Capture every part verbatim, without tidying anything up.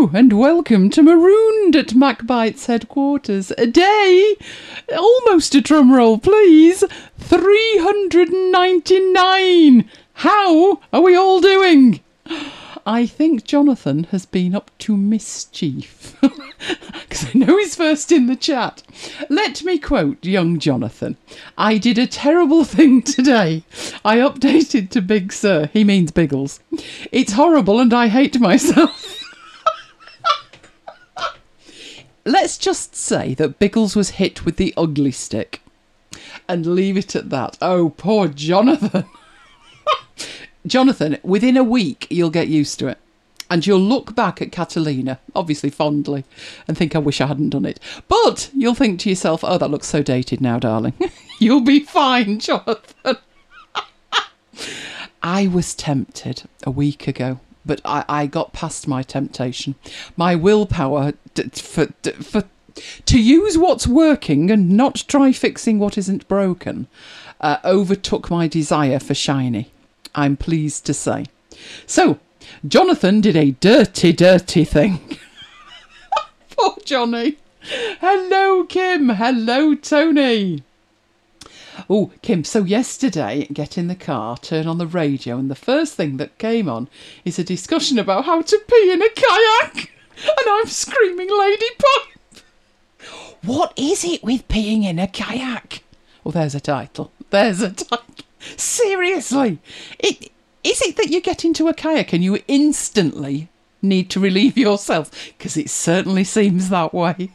Hello and welcome to Marooned at MacBite's headquarters. A day, almost a drum roll please, three hundred ninety-nine. How are we all doing? I think Jonathan has been up to mischief. Because I know he's first in the chat. Let me quote young Jonathan. I did a terrible thing today. I updated to Big Sir. He means Biggles. It's horrible and I hate myself. Let's just say that Biggles was hit with the ugly stick. And leave it at that. Oh, poor Jonathan. Jonathan, within a week, you'll get used to it. And you'll look back at Catalina, obviously fondly, and think, I wish I hadn't done it. But you'll think to yourself, oh, that looks so dated now, darling. You'll be fine, Jonathan. I was tempted a week ago, but I, I got past my temptation. My willpower d- for, d- for to use what's working and not try fixing what isn't broken uh, overtook my desire for shiny. I'm pleased to say. So, Jonathan did a dirty, dirty thing. Poor Johnny. Hello, Kim. Hello, Tony. Oh, Kim, so yesterday, get in the car, turn on the radio, and the first thing that came on is a discussion about how to pee in a kayak. And I'm screaming Lady Pipe. What is it with peeing in a kayak? Oh, there's a title. There's a title. Seriously, it, is it that you get into a kayak and you instantly need to relieve yourself? Because it certainly seems that way.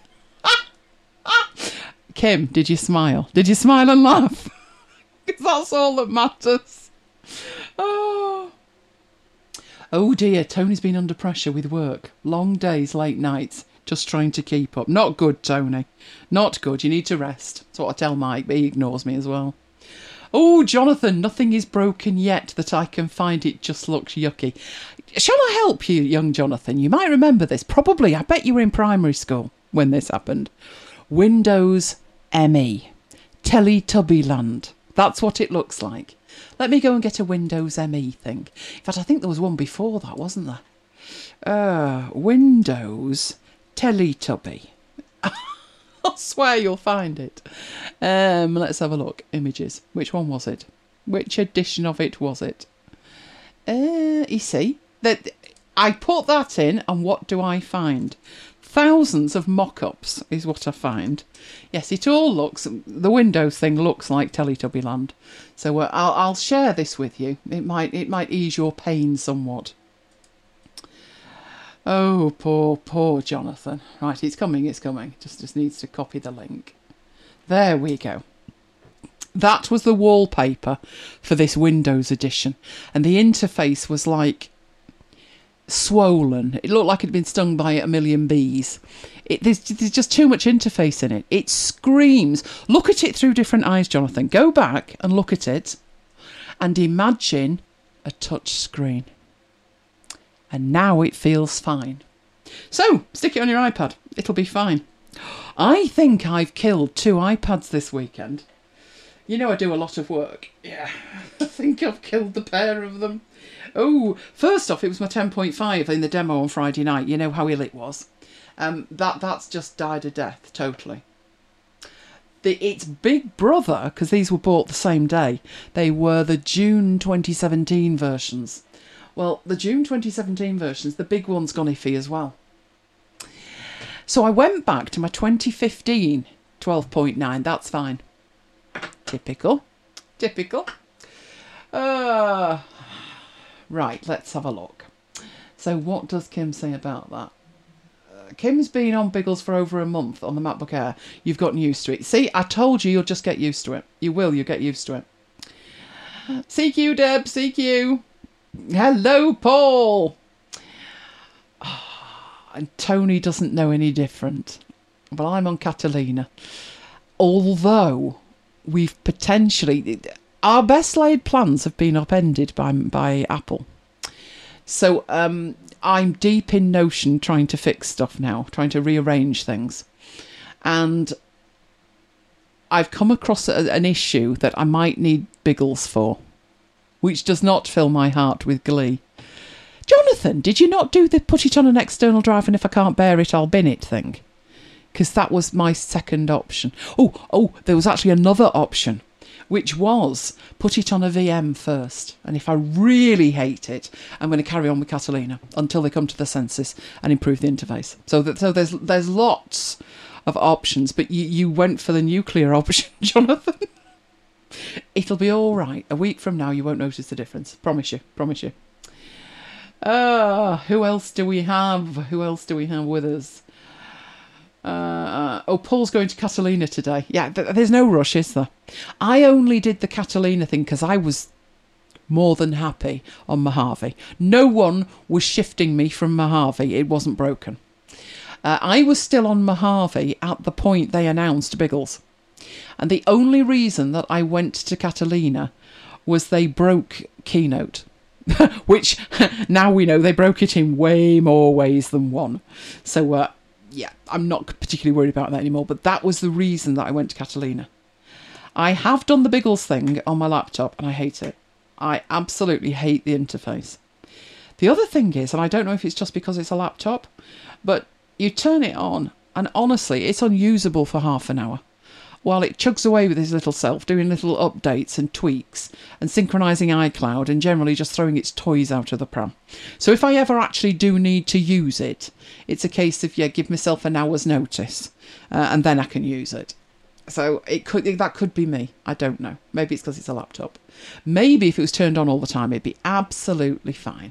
Kim, did you smile? Did you smile and laugh? Because that's all that matters. Oh. oh dear, Tony's been under pressure with work. Long days, late nights, just trying to keep up. Not good, Tony. Not good. You need to rest. That's what I tell Mike, but he ignores me as well. Oh, Jonathan, nothing is broken yet that I can find. It just looks yucky. Shall I help you, young Jonathan? You might remember this. Probably. I bet you were in primary school when this happened. Windows M E. Teletubbyland. That's what it looks like. Let me go and get a Windows M E thing. In fact, I think there was one before that, wasn't there? Uh, Windows Teletubby. I swear you'll find it. Um, let's have a look. Images. Which one was it? Which edition of it was it? Uh, you see, that I put that in, and what do I find? Thousands of mock-ups is what I find. Yes, it all looks. The Windows thing looks like Teletubbyland. So uh, I'll I'll share this with you. It might it might ease your pain somewhat. Oh, poor, poor Jonathan. Right, it's coming, it's coming. Just, just needs to copy the link. There we go. That was the wallpaper for this Windows edition. And the interface was like swollen. It looked like it had been stung by a million bees. It, there's, there's just too much interface in it. It screams. Look at it through different eyes, Jonathan. Go back and look at it and imagine a touch screen. And now it feels fine. So, stick it on your iPad. It'll be fine. I think I've killed two iPads this weekend. You know I do a lot of work. Yeah, I think I've killed the pair of them. Oh, first off, it was my ten point five in the demo on Friday night. You know how ill it was. Um, that That's just died a death, totally. The, its big brother, because these were bought the same day, they were the June twenty seventeen versions. Well, the June twenty seventeen versions, the big one's gone iffy as well. So I went back to my twenty fifteen twelve point nine. That's fine. Typical. Typical. Uh, right, let's have a look. So what does Kim say about that? Uh, Kim's been on Biggles for over a month on the MacBook Air. You've gotten used to it. See, I told you you'll just get used to it. You will, you'll get used to it. C Q, Deb, C Q. Hello, Paul. Oh, and Tony doesn't know any different. Well, I'm on Catalina. Although we've potentially... Our best laid plans have been upended by, by Apple. So um, I'm deep in Notion trying to fix stuff now, trying to rearrange things. And I've come across a, an issue that I might need Biggles for, which does not fill my heart with glee. Jonathan, did you not do the put it on an external drive and if I can't bear it, I'll bin it thing? Because that was my second option. Oh, oh, there was actually another option, which was put it on a V M first. And if I really hate it, I'm going to carry on with Catalina until they come to their senses and improve the interface. So that so there's there's lots of options, but you, you went for the nuclear option, Jonathan. It'll be all right. A week from now, you won't notice the difference. Promise you. Promise you. Uh, who else do we have? Who else do we have with us? Uh, oh, Paul's going to Catalina today. Yeah, th- there's no rush, is there? I only did the Catalina thing because I was more than happy on Mojave. No one was shifting me from Mojave. It wasn't broken. Uh, I was still on Mojave at the point they announced Biggles. And the only reason that I went to Catalina was they broke Keynote. Which, now we know, they broke it in way more ways than one. So, uh, yeah, I'm not particularly worried about that anymore. But that was the reason that I went to Catalina. I have done the Biggles thing on my laptop, and I hate it. I absolutely hate the interface. The other thing is, and I don't know if it's just because it's a laptop, but you turn it on, and honestly, it's unusable for half an hour. While it chugs away with his little self, doing little updates and tweaks and synchronising iCloud and generally just throwing its toys out of the pram. So if I ever actually do need to use it, it's a case of, yeah, give myself an hour's notice uh, and then I can use it. So it could that could be me. I don't know. Maybe it's because it's a laptop. Maybe if it was turned on all the time, it'd be absolutely fine.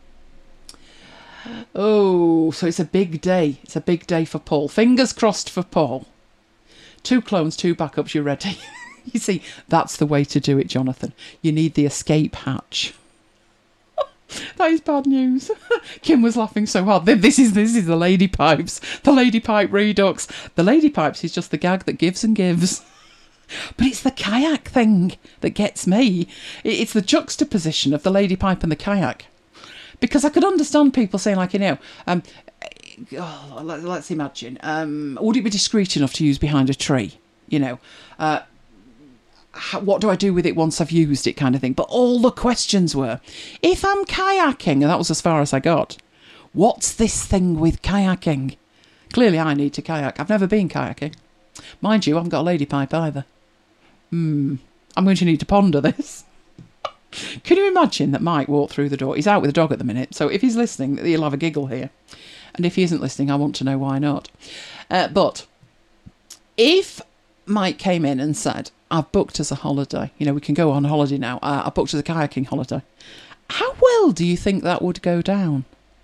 Oh, so it's a big day. It's a big day for Paul. Fingers crossed for Paul. Two clones, two backups, you're ready. You see, that's the way to do it, Jonathan. You need the escape hatch. That is bad news. Kim was laughing so hard. This is this is the lady pipes. The lady pipe redux. The lady pipes is just the gag that gives and gives. But it's the kayak thing that gets me. It's the juxtaposition of the lady pipe and the kayak. Because I could understand people saying, like, you know, um, oh, let, let's imagine, um, would it be discreet enough to use behind a tree? You know, uh, how, what do I do with it once I've used it, kind of thing. But all the questions were, if I'm kayaking, and that was as far as I got, what's this thing with kayaking? Clearly I need to kayak. I've never been kayaking. Mind you, I haven't got a lady pipe either. Hmm, I'm going to need to ponder this. Can you imagine that Mike walked through the door? He's out with the dog at the minute, so if he's listening, he'll have a giggle here. And if he isn't listening, I want to know why not. Uh, but if Mike came in and said, I've booked us a holiday, you know, we can go on holiday now, uh, I booked us a kayaking holiday, how well do you think that would go down?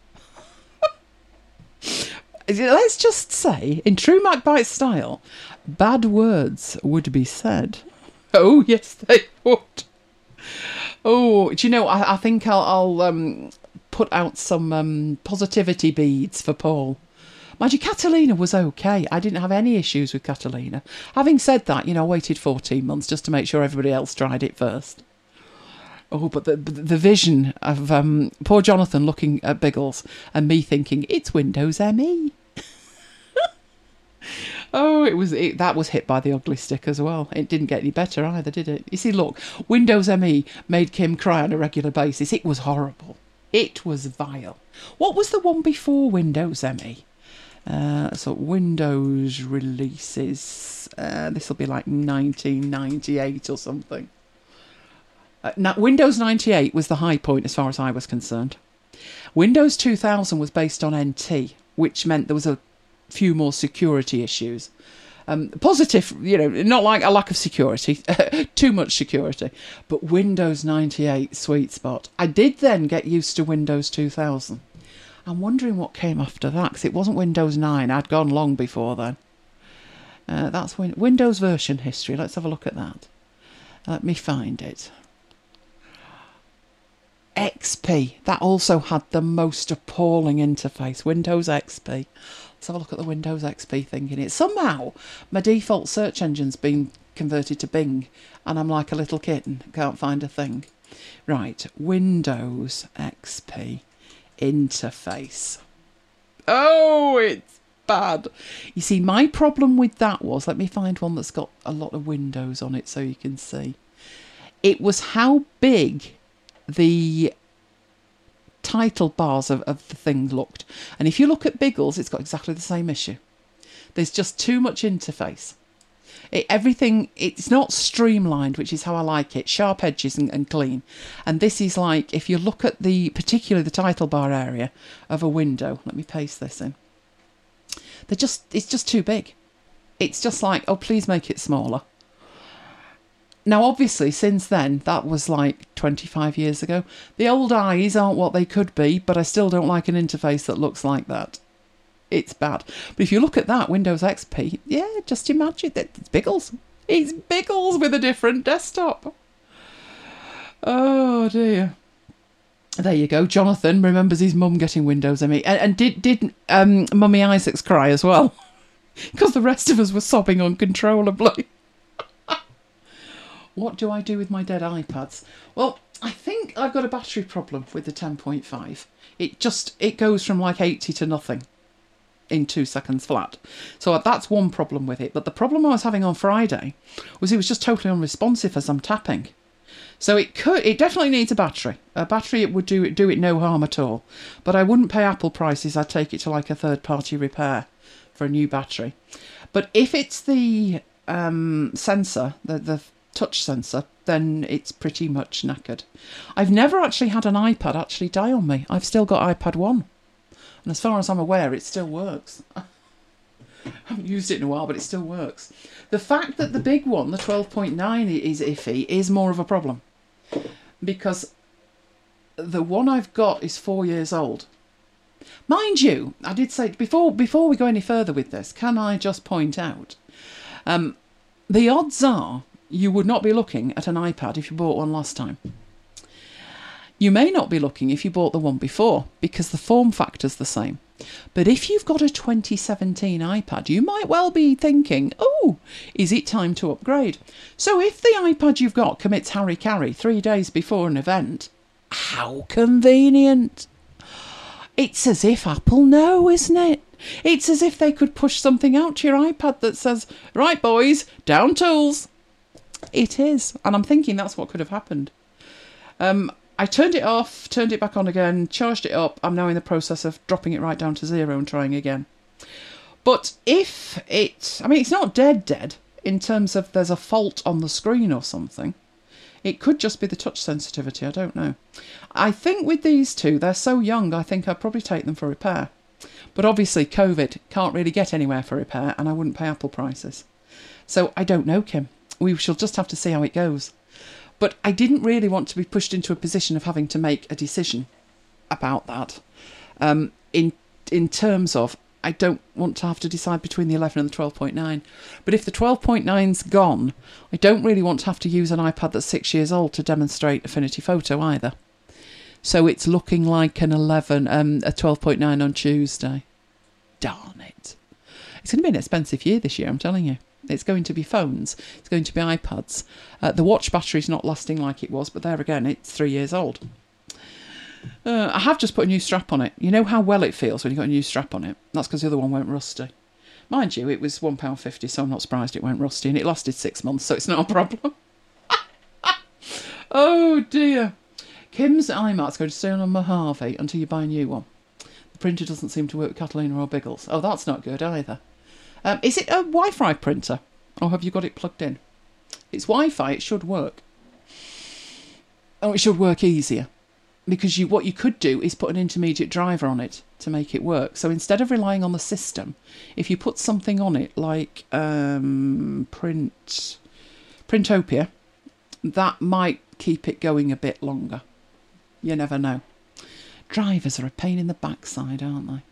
Let's just say, in true Mike Bite style, bad words would be said. Oh, yes, they would. Oh, do you know, I, I think I'll, I'll um, put out some um, positivity beads for Paul. Mind you, Catalina was okay. I didn't have any issues with Catalina. Having said that, you know, I waited fourteen months just to make sure everybody else tried it first. Oh, but the the vision of um, poor Jonathan looking at Biggles and me thinking, it's Windows M E. Oh, it was it, that was hit by the ugly stick as well. It didn't get any better either, did it? You see, look, Windows M E made Kim cry on a regular basis. It was horrible. It was vile. What was the one before Windows M E? Uh, so Windows releases. Uh, this will be like nineteen ninety-eight or something. Uh, now, Windows ninety-eight was the high point as far as I was concerned. Windows two thousand was based on N T, which meant there was a few more security issues. Um, positive, you know, not like a lack of security, too much security, but Windows ninety-eight, sweet spot. I did then get used to Windows two thousand. I'm wondering what came after that, because it wasn't Windows nine. I'd gone long before then. Uh, that's win- Windows version history. Let's have a look at that. Let me find it. X P. That also had the most appalling interface. Windows X P. Let's have a look at the Windows X P thing in it. Somehow, my default search engine's been converted to Bing, and I'm like a little kitten. Can't find a thing. Right. Windows X P interface. Oh, it's bad. You see, my problem with that was, let me find one that's got a lot of windows on it so you can see. It was how big the title bars of, of the thing looked. And if you look at Biggles, it's got exactly the same issue. There's just too much interface. It, everything, it's not streamlined, which is how I like it. Sharp edges and, and clean. And this is like, if you look at the, particularly the title bar area of a window, let me paste this in. They're just, it's just too big. It's just like, oh, please make it smaller. Now, obviously, since then, that was like twenty-five years ago. The old eyes aren't what they could be, but I still don't like an interface that looks like that. It's bad. But if you look at that, Windows X P, yeah, just imagine that it's Biggles. It's Biggles with a different desktop. Oh, dear. There you go. Jonathan remembers his mum getting Windows M E. And, and did, did um, Mummy Isaacs cry as well? Because the rest of us were sobbing uncontrollably. What do I do with my dead iPads? Well, I think I've got a battery problem with the ten point five. It just, it goes from like eighty to nothing in two seconds flat. So that's one problem with it. But the problem I was having on Friday was it was just totally unresponsive as I'm tapping. So it could, it definitely needs a battery. A battery, it would do it, do it no harm at all. But I wouldn't pay Apple prices. I'd take it to like a third party repair for a new battery. But if it's the um, sensor, the, the touch sensor, then it's pretty much knackered. I've never actually had an iPad actually die on me. I've still got iPad one. And as far as I'm aware, it still works. I haven't used it in a while, but it still works. The fact that the big one, the twelve point nine, is iffy is more of a problem. Because the one I've got is four years old. Mind you, I did say, before before we go any further with this, can I just point out, um, the odds are you would not be looking at an iPad if you bought one last time. You may not be looking if you bought the one before, because the form factor's the same. But if you've got a twenty seventeen iPad, you might well be thinking, oh, is it time to upgrade? So if the iPad you've got commits hara-kiri three days before an event, how convenient. It's as if Apple know, isn't it? It's as if they could push something out to your iPad that says, right, boys, down tools. It is. And I'm thinking that's what could have happened. Um, I turned it off, turned it back on again, charged it up. I'm now in the process of dropping it right down to zero and trying again. But if it... I mean, it's not dead dead in terms of there's a fault on the screen or something. It could just be the touch sensitivity, I don't know. I think with these two, they're so young, I think I'd probably take them for repair. But obviously, COVID can't really get anywhere for repair, and I wouldn't pay Apple prices. So I don't know, Kim. We shall just have to see how it goes. But I didn't really want to be pushed into a position of having to make a decision about that. Um, in in terms of, I don't want to have to decide between the eleven and the twelve point nine. But if the twelve point nine's gone, I don't really want to have to use an iPad that's six years old to demonstrate Affinity Photo either. So it's looking like an eleven, um, a twelve point nine on Tuesday. Darn it. It's going to be an expensive year this year, I'm telling you. It's going to be phones. It's going to be iPads. Uh, the watch battery's not lasting like it was, but there again, it's three years old. Uh, I have just put a new strap on it. You know how well it feels when you've got a new strap on it? That's because the other one went rusty. Mind you, it was one pound fifty, so I'm not surprised it went rusty, and it lasted six months, so it's not a problem. Oh, dear. Kim's iMac's going to stay on a Mojave until you buy a new one. The printer doesn't seem to work with Catalina or Biggles. Oh, that's not good either. Um, is it a Wi-Fi printer, or have you got it plugged in? It's Wi-Fi, it should work. Oh, it should work easier. Because you, what you could do is put an intermediate driver on it to make it work. So instead of relying on the system, if you put something on it like um, Print, Printopia, that might keep it going a bit longer. You never know. Drivers are a pain in the backside, aren't they?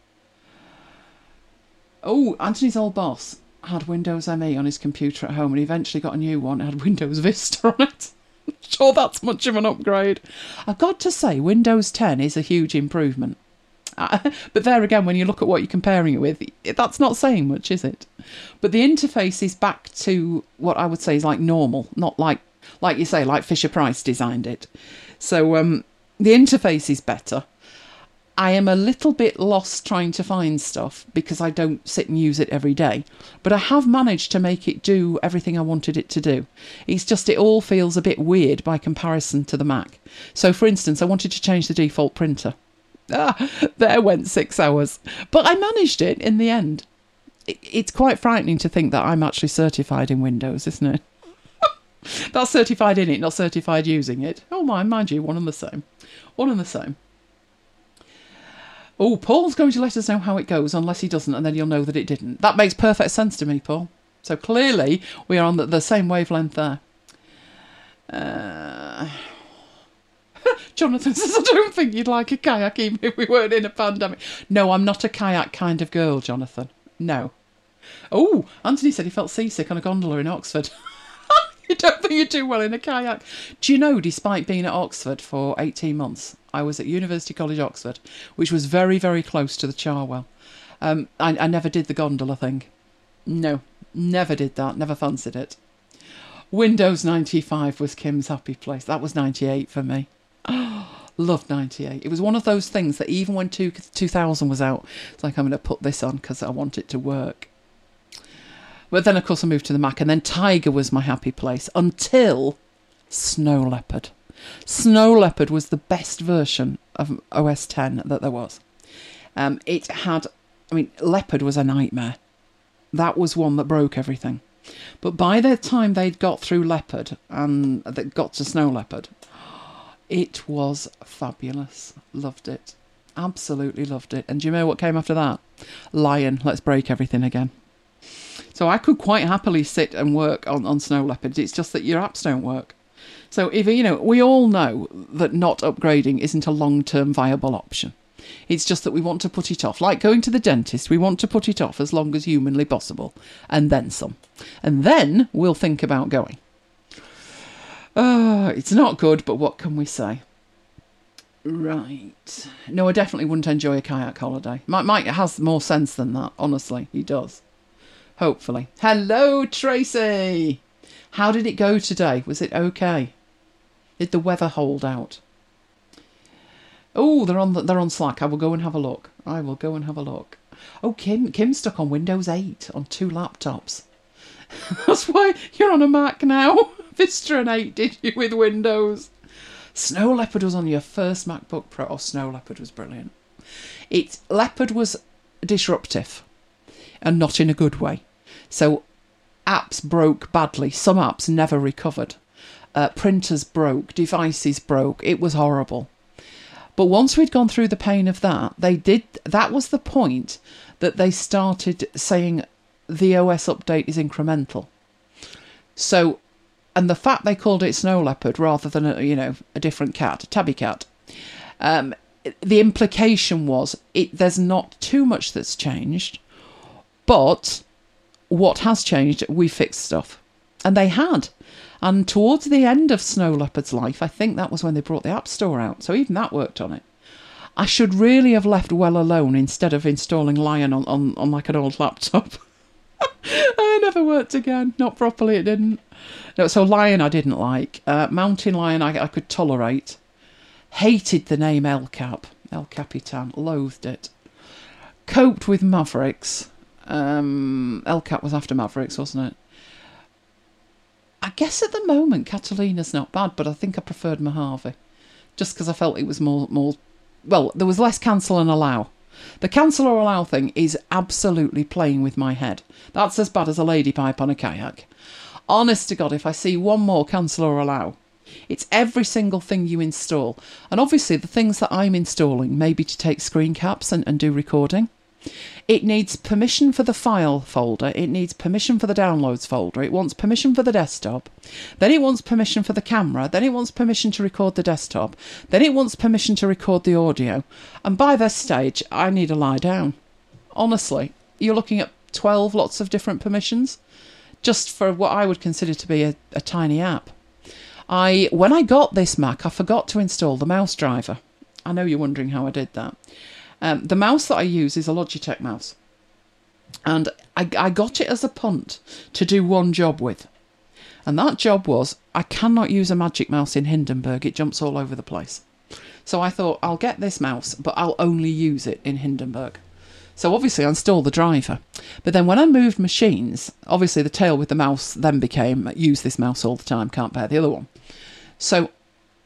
Oh, Anthony's old boss had Windows M E on his computer at home and he eventually got a new one. It had Windows Vista on it. I'm sure that's much of an upgrade. I've got to say, Windows ten is a huge improvement. Uh, but there again, when you look at what you're comparing it with, that's not saying much, is it? But the interface is back to what I would say is like normal, not like, like you say, like Fisher-Price designed it. So um, the interface is better. I am a little bit lost trying to find stuff because I don't sit and use it every day. But I have managed to make it do everything I wanted it to do. It's just it all feels a bit weird by comparison to the Mac. So, for instance, I wanted to change the default printer. Ah, there went six hours. But I managed it in the end. It, it's quite frightening to think that I'm actually certified in Windows, isn't it? That's certified in it, not certified using it. Oh, my, mind you, one and the same. One and the same. Oh, Paul's going to let us know how it goes, unless he doesn't, and then you'll know that it didn't. That makes perfect sense to me, Paul. So clearly, we are on the, the same wavelength there. Uh... Jonathan says, I don't think you'd like a kayak even if we weren't in a pandemic. No, I'm not a kayak kind of girl, Jonathan. No. Oh, Anthony said he felt seasick on a gondola in Oxford. You don't think you do well in a kayak. Do you know, despite being at Oxford for eighteen months, I was at University College, Oxford, which was very, very close to the Charwell. Um, I, I never did the gondola thing. No, never did that. Never fancied it. Windows ninety-five was Kim's happy place. That was ninety-eight for me. Oh, loved ninety-eight. It was one of those things that even when two, 2000 was out, it's like, I'm going to put this on because I want it to work. But then, of course, I moved to the Mac, and then Tiger was my happy place until Snow Leopard. Snow Leopard was the best version of O S ten that there was. Um, it had, I mean, Leopard was a nightmare. That was one that broke everything. But by the time they'd got through Leopard and that got to Snow Leopard, it was fabulous. Loved it. Absolutely loved it. And do you know what came after that? Lion. Let's break everything again. So I could quite happily sit and work on, on Snow Leopard. It's just that your apps don't work. So, if you know, we all know that not upgrading isn't a long-term viable option. It's just that we want to put it off. Like going to the dentist, we want to put it off as long as humanly possible. And then some. And then we'll think about going. Uh, it's not good, but what can we say? Right. No, I definitely wouldn't enjoy a kayak holiday. Mike, Mike has more sense than that, honestly. He does. Hopefully. Hello, Tracy. How did it go today? Was it okay? Did the weather hold out? Oh, they're on the, they're on Slack. I will go and have a look. I will go and have a look. Oh, Kim, Kim's stuck on Windows eight on two laptops. That's why you're on a Mac now. Vista and eight, did you, with Windows? Snow Leopard was on your first MacBook Pro. Oh, Snow Leopard was brilliant. It Leopard was disruptive, and not in a good way. So apps broke badly. Some apps never recovered. Uh, printers broke. Devices broke. It was horrible. But once we'd gone through the pain of that, they did. That was the point that they started saying the O S update is incremental. So, and the fact they called it Snow Leopard rather than a, you know, a different cat, a tabby cat. Um, the implication was it. There's not too much that's changed. But what has changed, we fixed stuff. And they had. And towards the end of Snow Leopard's life, I think that was when they brought the App Store out. So even that worked on it. I should really have left well alone instead of installing Lion on, on, on like an old laptop. It never worked again. Not properly, it didn't. No, so Lion I didn't like. Uh, Mountain Lion I, I could tolerate. Hated the name El Cap. El Capitan. Loathed it. Coped with Mavericks. Um, El Cap was after Mavericks, wasn't it? I guess at the moment Catalina's not bad, but I think I preferred Mojave. Just because I felt it was more, more... Well, there was less cancel and allow. The cancel or allow thing is absolutely playing with my head. That's as bad as a lady pipe on a kayak. Honest to God, if I see one more cancel or allow, it's every single thing you install. And obviously the things that I'm installing may be to take screen caps and, and do recording. It needs permission for the file folder. It needs permission for the downloads folder. It wants permission for the desktop. Then it wants permission for the camera. Then it wants permission to record the desktop. Then it wants permission to record the audio. And by this stage, I need to lie down. Honestly, you're looking at twelve lots of different permissions just for what I would consider to be a, a tiny app. I when I got this Mac, I forgot to install the mouse driver. I know you're wondering how I did that. Um, the mouse that I use is a Logitech mouse. And I, I got it as a punt to do one job with. And that job was, I cannot use a Magic Mouse in Hindenburg. It jumps all over the place. So I thought, I'll get this mouse, but I'll only use it in Hindenburg. So obviously I installed the driver. But then when I moved machines, obviously the tail with the mouse then became, use this mouse all the time, can't bear the other one. So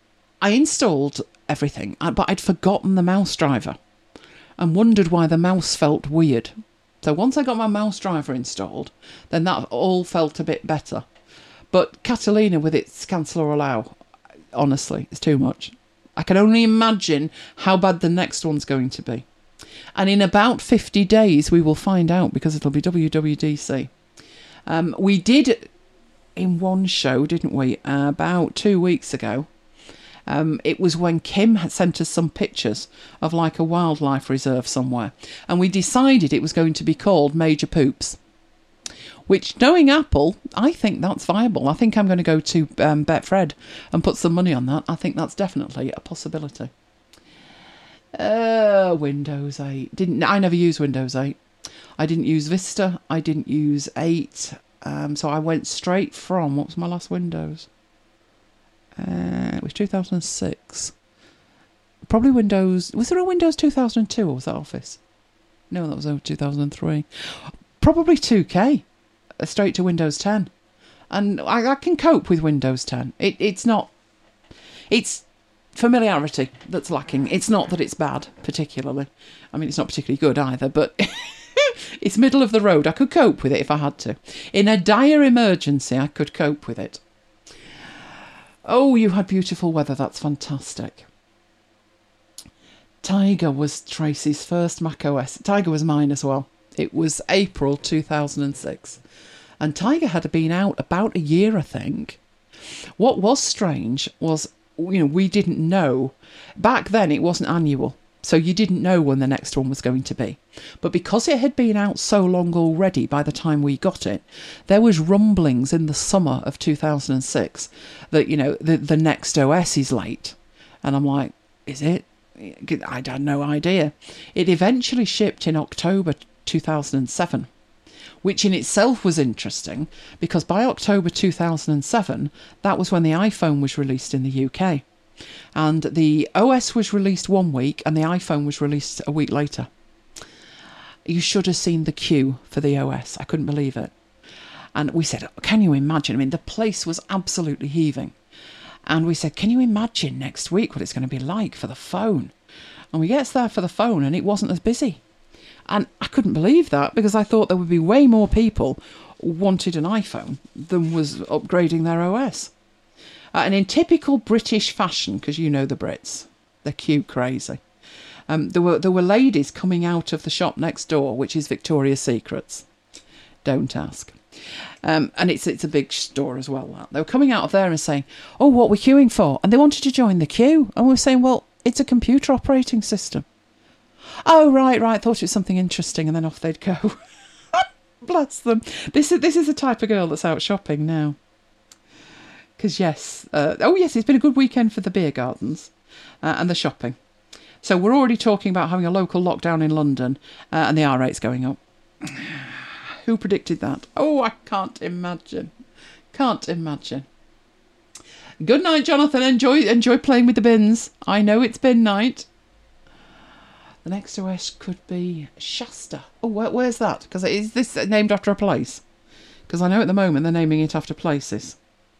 I installed everything, but I'd forgotten the mouse driver and wondered why the mouse felt weird. So once I got my mouse driver installed, then that all felt a bit better. But Catalina with its cancel or allow, honestly, it's too much. I can only imagine how bad the next one's going to be. And in about fifty days, we will find out, because it'll be W W D C. Um, we did in one show, didn't we, uh, about two weeks ago. Um, it was when Kim had sent us some pictures of like a wildlife reserve somewhere. And we decided it was going to be called Major Poops. Which, knowing Apple, I think that's viable. I think I'm going to go to um, Betfred and put some money on that. I think that's definitely a possibility. Uh, Windows eight. Didn't I never used Windows eight. I didn't use Vista. I didn't use eight. Um, so I went straight from, what was my last Windows? Uh, it was two thousand six. Probably Windows... Was there a Windows two thousand two or was that Office? No, that was over two thousand three. Probably two K. Straight to Windows ten. And I, I can cope with Windows ten. It, it's not... It's familiarity that's lacking. It's not that it's bad, particularly. I mean, it's not particularly good either, but... It's middle of the road. I could cope with it if I had to. In a dire emergency, I could cope with it. Oh, you had beautiful weather. That's fantastic. Tiger was Tracy's first macOS. Tiger was mine as well. It was April two thousand six. And Tiger had been out about a year, I think. What was strange was, you know, we didn't know. Back then, it wasn't annual. So you didn't know when the next one was going to be. But because it had been out so long already by the time we got it, there was rumblings in the summer of two thousand six that, you know, the, the next O S is late. And I'm like, is it? I had no idea. It eventually shipped in October two thousand seven, which in itself was interesting because by October two thousand seven, that was when the iPhone was released in the U K. And the O S was released one week and the iPhone was released a week later. You should have seen the queue for the O S. I couldn't believe it. And we said, can you imagine? I mean, the place was absolutely heaving. And we said, can you imagine next week what it's going to be like for the phone? And we get there for the phone and it wasn't as busy. And I couldn't believe that because I thought there would be way more people wanted an iPhone than was upgrading their O S. Uh, and in typical British fashion, because you know the Brits, they're cute crazy. Um, there were there were ladies coming out of the shop next door, which is Victoria's Secrets. Don't ask. Um, and it's it's a big store as well. That. They were coming out of there and saying, oh, what we're queuing for? And they wanted to join the queue. And we were saying, well, it's a computer operating system. Oh, right, right. Thought it was something interesting. And then off they'd go. Bless them. This is, this is the type of girl that's out shopping now. Because, yes, uh, oh, yes, it's been a good weekend for the beer gardens uh, and the shopping. So we're already talking about having a local lockdown in London uh, and the R rate's going up. Who predicted that? Oh, I can't imagine. Can't imagine. Good night, Jonathan. Enjoy enjoy playing with the bins. I know it's bin night. The next O S could be Shasta. Oh, where, where's that? Because is this named after a place? Because I know at the moment they're naming it after places.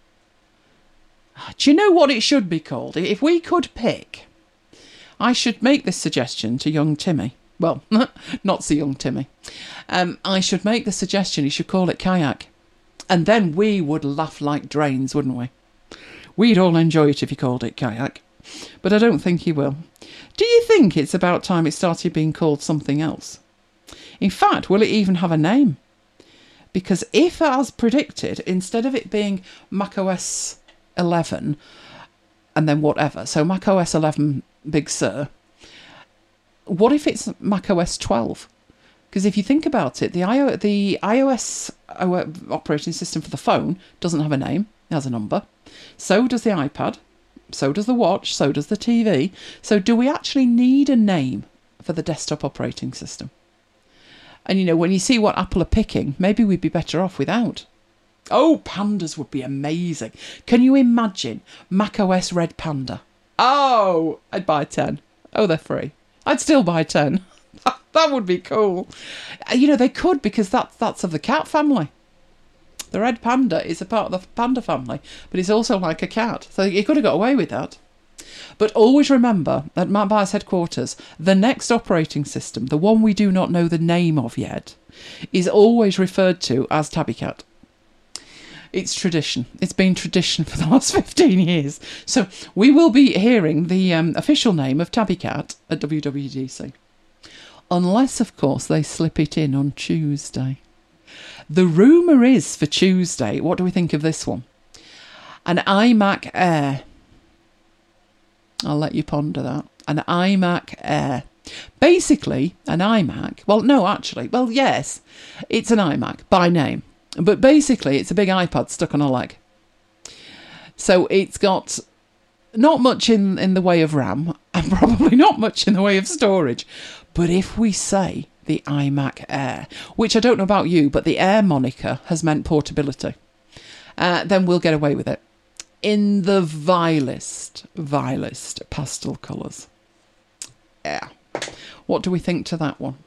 Do you know what it should be called? If we could pick, I should make this suggestion to young Timmy. Well, not so young Timmy. Um, I should make the suggestion he should call it Kayak. And then we would laugh like drains, wouldn't we? We'd all enjoy it if he called it Kayak. But I don't think he will. Do you think it's about time it started being called something else? In fact, will it even have a name? Because if, as predicted, instead of it being macOS eleven and then whatever, so macOS eleven Big Sur, what if it's macOS twelve? Because if you think about it, the, I O, the iOS operating system for the phone doesn't have a name, it has a number. So does the iPad, so does the watch, so does the T V. So do we actually need a name for the desktop operating system? And you know, when you see what Apple are picking, maybe we'd be better off without. Oh, pandas would be amazing. Can you imagine macOS Red Panda? Oh, I'd buy ten. Oh, they're free. I'd still buy ten. That would be cool. You know, they could because that, that's of the cat family. The red panda is a part of the panda family, but it's also like a cat. So you could have got away with that. But always remember, at Matt Byers headquarters, the next operating system, the one we do not know the name of yet, is always referred to as TabbyCat. It's tradition. It's been tradition for the last fifteen years. So we will be hearing the um, official name of TabbyCat at W W D C. Unless, of course, they slip it in on Tuesday. The rumour is for Tuesday, what do we think of this one? An iMac Air. I'll let you ponder that. An iMac Air. Basically, an iMac. Well, no, actually. Well, yes, it's an iMac by name. But basically, it's a big iPad stuck on a leg. So it's got not much in, in the way of RAM and probably not much in the way of storage. But if we say the iMac Air, which I don't know about you, but the Air moniker has meant portability, uh, then we'll get away with it. In the vilest, vilest pastel colours. Yeah. What do we think to that one?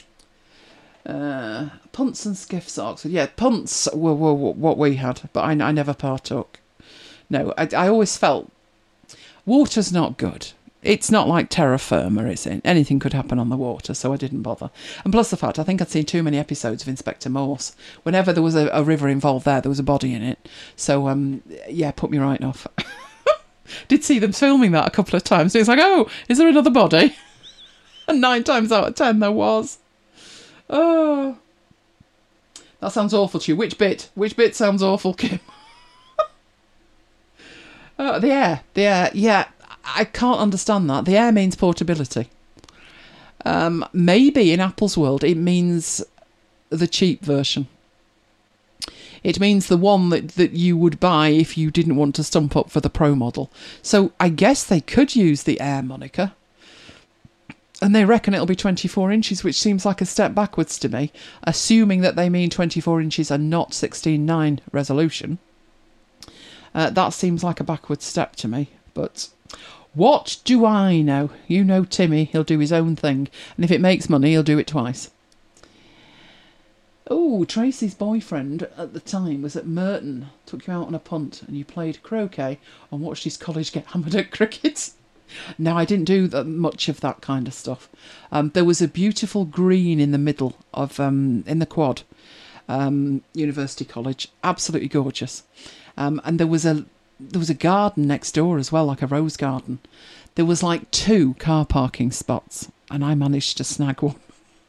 Uh, punts and skiffs, Oxford. Yeah, punts were, were, were what we had, but I, I never partook. No, I, I always felt water's not good. It's not like terra firma, is it? Anything could happen on the water, so I didn't bother. And plus the fact, I think I'd seen too many episodes of Inspector Morse. Whenever there was a, a river involved there, there was a body in it. So, um, yeah, put me right off. Did see them filming that a couple of times. It's like, oh, is there another body? And nine times out of ten there was. Oh. That sounds awful to you. Which bit? Which bit sounds awful, Kim? Oh, the air. The air, yeah. I can't understand that. The Air means portability. Um, maybe in Apple's world it means the cheap version. It means the one that, that you would buy if you didn't want to stump up for the Pro model. So I guess they could use the Air moniker. And they reckon it'll be twenty-four inches, which seems like a step backwards to me, assuming that they mean twenty-four inches and not sixteen nine resolution. Uh, that seems like a backward step to me, but what do I know? You know Timmy, he'll do his own thing, and if it makes money, he'll do it twice. Oh, Tracy's boyfriend at the time was at Merton, took you out on a punt, and you played croquet and watched his college get hammered at cricket. Now, I didn't do that, much of that kind of stuff. Um, there was a beautiful green in the middle of, um, in the quad, um, University College, absolutely gorgeous. Um, and there was a There was a garden next door as well, like a rose garden. There was like two car parking spots, and I managed to snag one.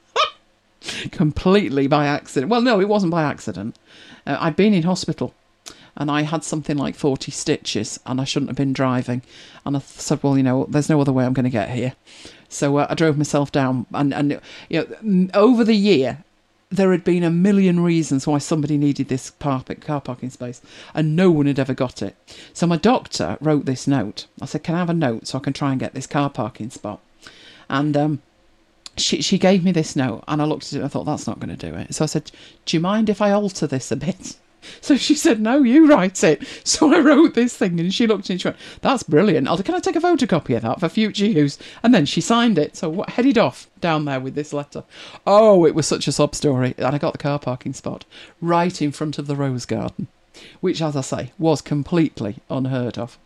Completely by accident. Well, no, it wasn't by accident. Uh, I'd been in hospital, and I had something like forty stitches, and I shouldn't have been driving. And I said, well, you know, there's no other way I'm going to get here. So uh, I drove myself down, and, and you know, over the year, there had been a million reasons why somebody needed this car, car parking space, and no one had ever got it. So my doctor wrote this note. I said, can I have a note so I can try and get this car parking spot? And um, she, she gave me this note, and I looked at it and I thought, that's not going to do it. So I said, do you mind if I alter this a bit? So she said, no, you write it. So I wrote this thing, and she looked at it and she went, that's brilliant. I'll, can I take a photocopy of that for future use? And then she signed it. So I headed off down there with this letter. Oh, it was such a sob story. And I got the car parking spot right in front of the rose garden, which, as I say, was completely unheard of.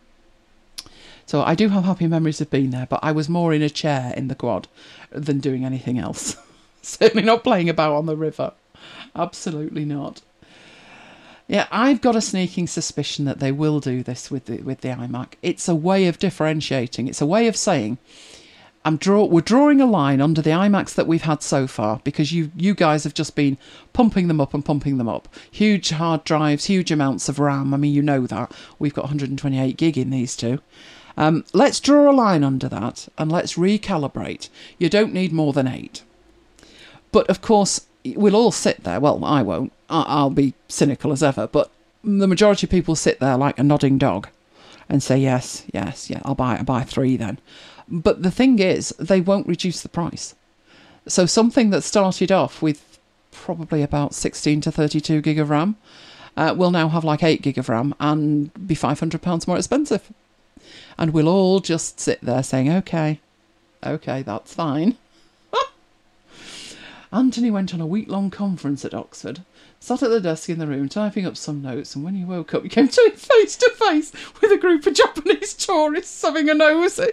So I do have happy memories of being there, but I was more in a chair in the quad than doing anything else. Certainly not playing about on the river. Absolutely not. Yeah, I've got a sneaking suspicion that they will do this with the with the iMac. It's a way of differentiating. It's a way of saying, I'm draw we're drawing a line under the iMacs that we've had so far, because you you guys have just been pumping them up and pumping them up. Huge hard drives, huge amounts of RAM. I mean, you know that. We've got one hundred twenty-eight gig in these two. Um, let's draw a line under that and let's recalibrate. You don't need more than eight. But of course, we'll all sit there. Well, I won't. I'll be cynical as ever, but the majority of people sit there like a nodding dog and say, yes, yes, yeah, I'll buy, I'll buy three then. But the thing is, they won't reduce the price. So something that started off with probably about sixteen to thirty-two gig of RAM uh, will now have like eight gig of RAM and be five hundred pounds more expensive. And we'll all just sit there saying, okay, okay, that's fine. Anthony went on a week-long conference at Oxford sat at the desk in the room typing up some notes, and when you woke up, you came to face to face with a group of Japanese tourists having a nosy.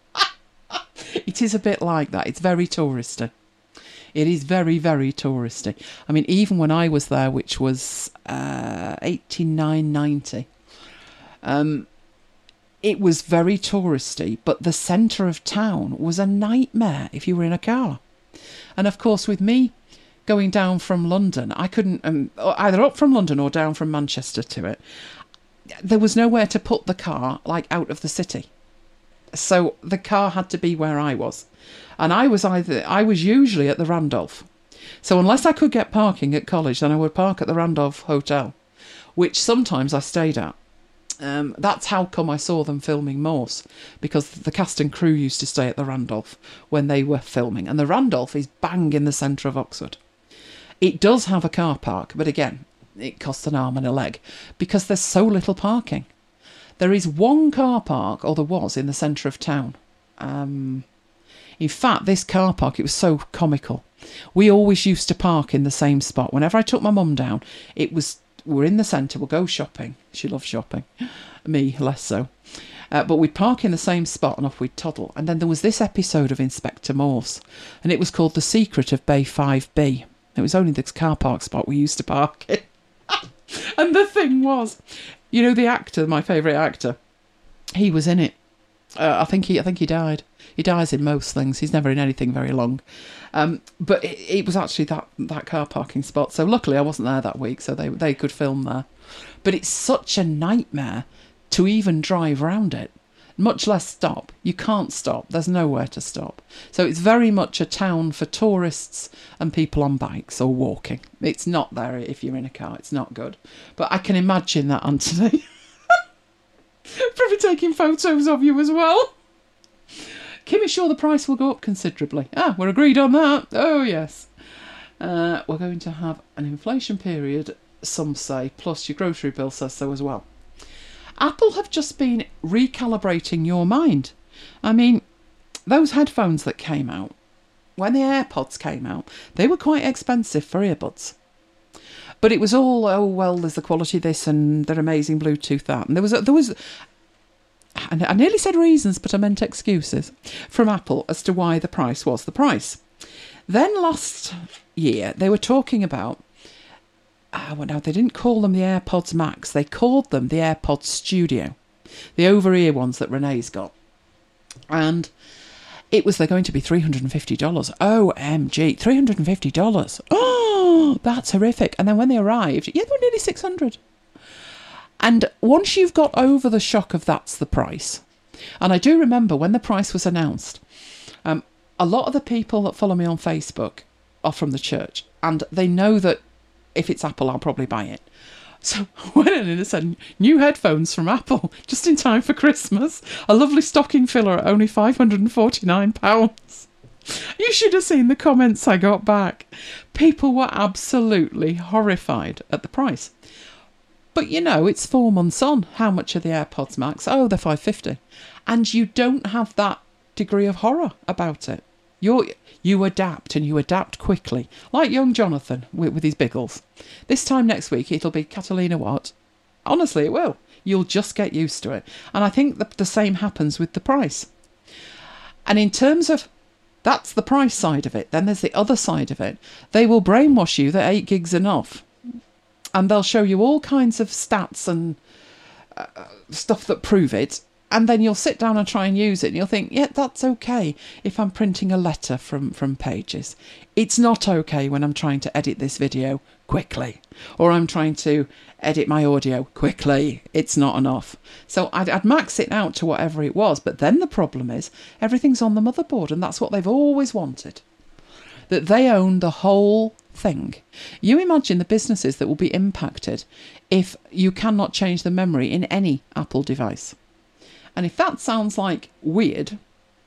It is a bit like that. It's very touristy. It is very, very touristy. I mean, even when I was there, which was uh, eighty-nine, ninety, um, it was very touristy, but the centre of town was a nightmare if you were in a car. And of course, with me going down from London, I couldn't, um, either up from London or down from Manchester to it, there was nowhere to put the car, like, out of the city. So the car had to be where I was. And I was either, I was usually at the Randolph. So unless I could get parking at college, then I would park at the Randolph Hotel, which sometimes I stayed at. Um, that's how come I saw them filming Morse, because the cast and crew used to stay at the Randolph when they were filming. And the Randolph is bang in the centre of Oxford. It does have a car park, but again, it costs an arm and a leg because there's so little parking. There is one car park, or there was, in the centre of town. Um, in fact, this car park, it was so comical. We always used to park in the same spot. Whenever I took my mum down, it was, we're in the centre, we'll go shopping. She loves shopping. Me, less so. Uh, but we'd park in the same spot and off we'd toddle. And then there was this episode of Inspector Morse, and it was called The Secret of Bay five B. It was only this car park spot we used to park in. And the thing was, you know, the actor, my favourite actor, he was in it. Uh, I think he, I think he died. He dies in most things. He's never in anything very long. Um, but it, it was actually that, that car parking spot. So luckily I wasn't there that week, so they they could film there. But it's such a nightmare to even drive round it, much less stop. You can't stop. There's nowhere to stop. So it's very much a town for tourists and people on bikes or walking. It's not there if you're in a car. It's not good. But I can imagine that, Anthony. Probably taking photos of you as well. Kim is sure the price will go up considerably. Ah, we're agreed on that. Oh, yes. Uh, we're going to have an inflation period, some say, plus your grocery bill says so as well. Apple have just been recalibrating your mind. I mean, those headphones that came out, when the AirPods came out, they were quite expensive for earbuds. But it was all, oh, well, there's the quality this and they're amazing Bluetooth that. And there was, there was, I nearly said reasons, but I meant excuses from Apple as to why the price was the price. Then last year, they were talking about, ah, well, now they didn't call them the AirPods Max, they called them the AirPods Studio, the over-ear ones that Renee's got. And it was, they're going to be three hundred fifty dollars. O M G, three hundred fifty dollars. Oh, that's horrific. And then when they arrived, yeah, they were nearly six hundred dollars. And once you've got over the shock of that's the price, and I do remember when the price was announced, um, a lot of the people that follow me on Facebook are from the church, and they know that if it's Apple, I'll probably buy it. So I went in and said, new headphones from Apple, just in time for Christmas. A lovely stocking filler at only five hundred and forty-nine pounds. You should have seen the comments I got back. People were absolutely horrified at the price. But, you know, it's four months on. How much are the AirPods Max? Oh, they're five hundred fifty dollars. And you don't have that degree of horror about it. You're, you adapt, and you adapt quickly. Like young Jonathan with, with his Biggles. This time next week, it'll be Catalina what? Honestly, it will. You'll just get used to it. And I think the, the same happens with the price. And in terms of, that's the price side of it. Then there's the other side of it. They will brainwash you that eight gig's enough. And they'll show you all kinds of stats and uh, stuff that prove it. And then you'll sit down and try and use it. And you'll think, yeah, that's okay if I'm printing a letter from, from Pages. It's not okay when I'm trying to edit this video quickly. Or I'm trying to edit my audio quickly. It's not enough. So I'd, I'd max it out to whatever it was. But then the problem is everything's on the motherboard. And that's what they've always wanted. That they own the whole thing. You imagine the businesses that will be impacted if you cannot change the memory in any Apple device. And if that sounds like weird,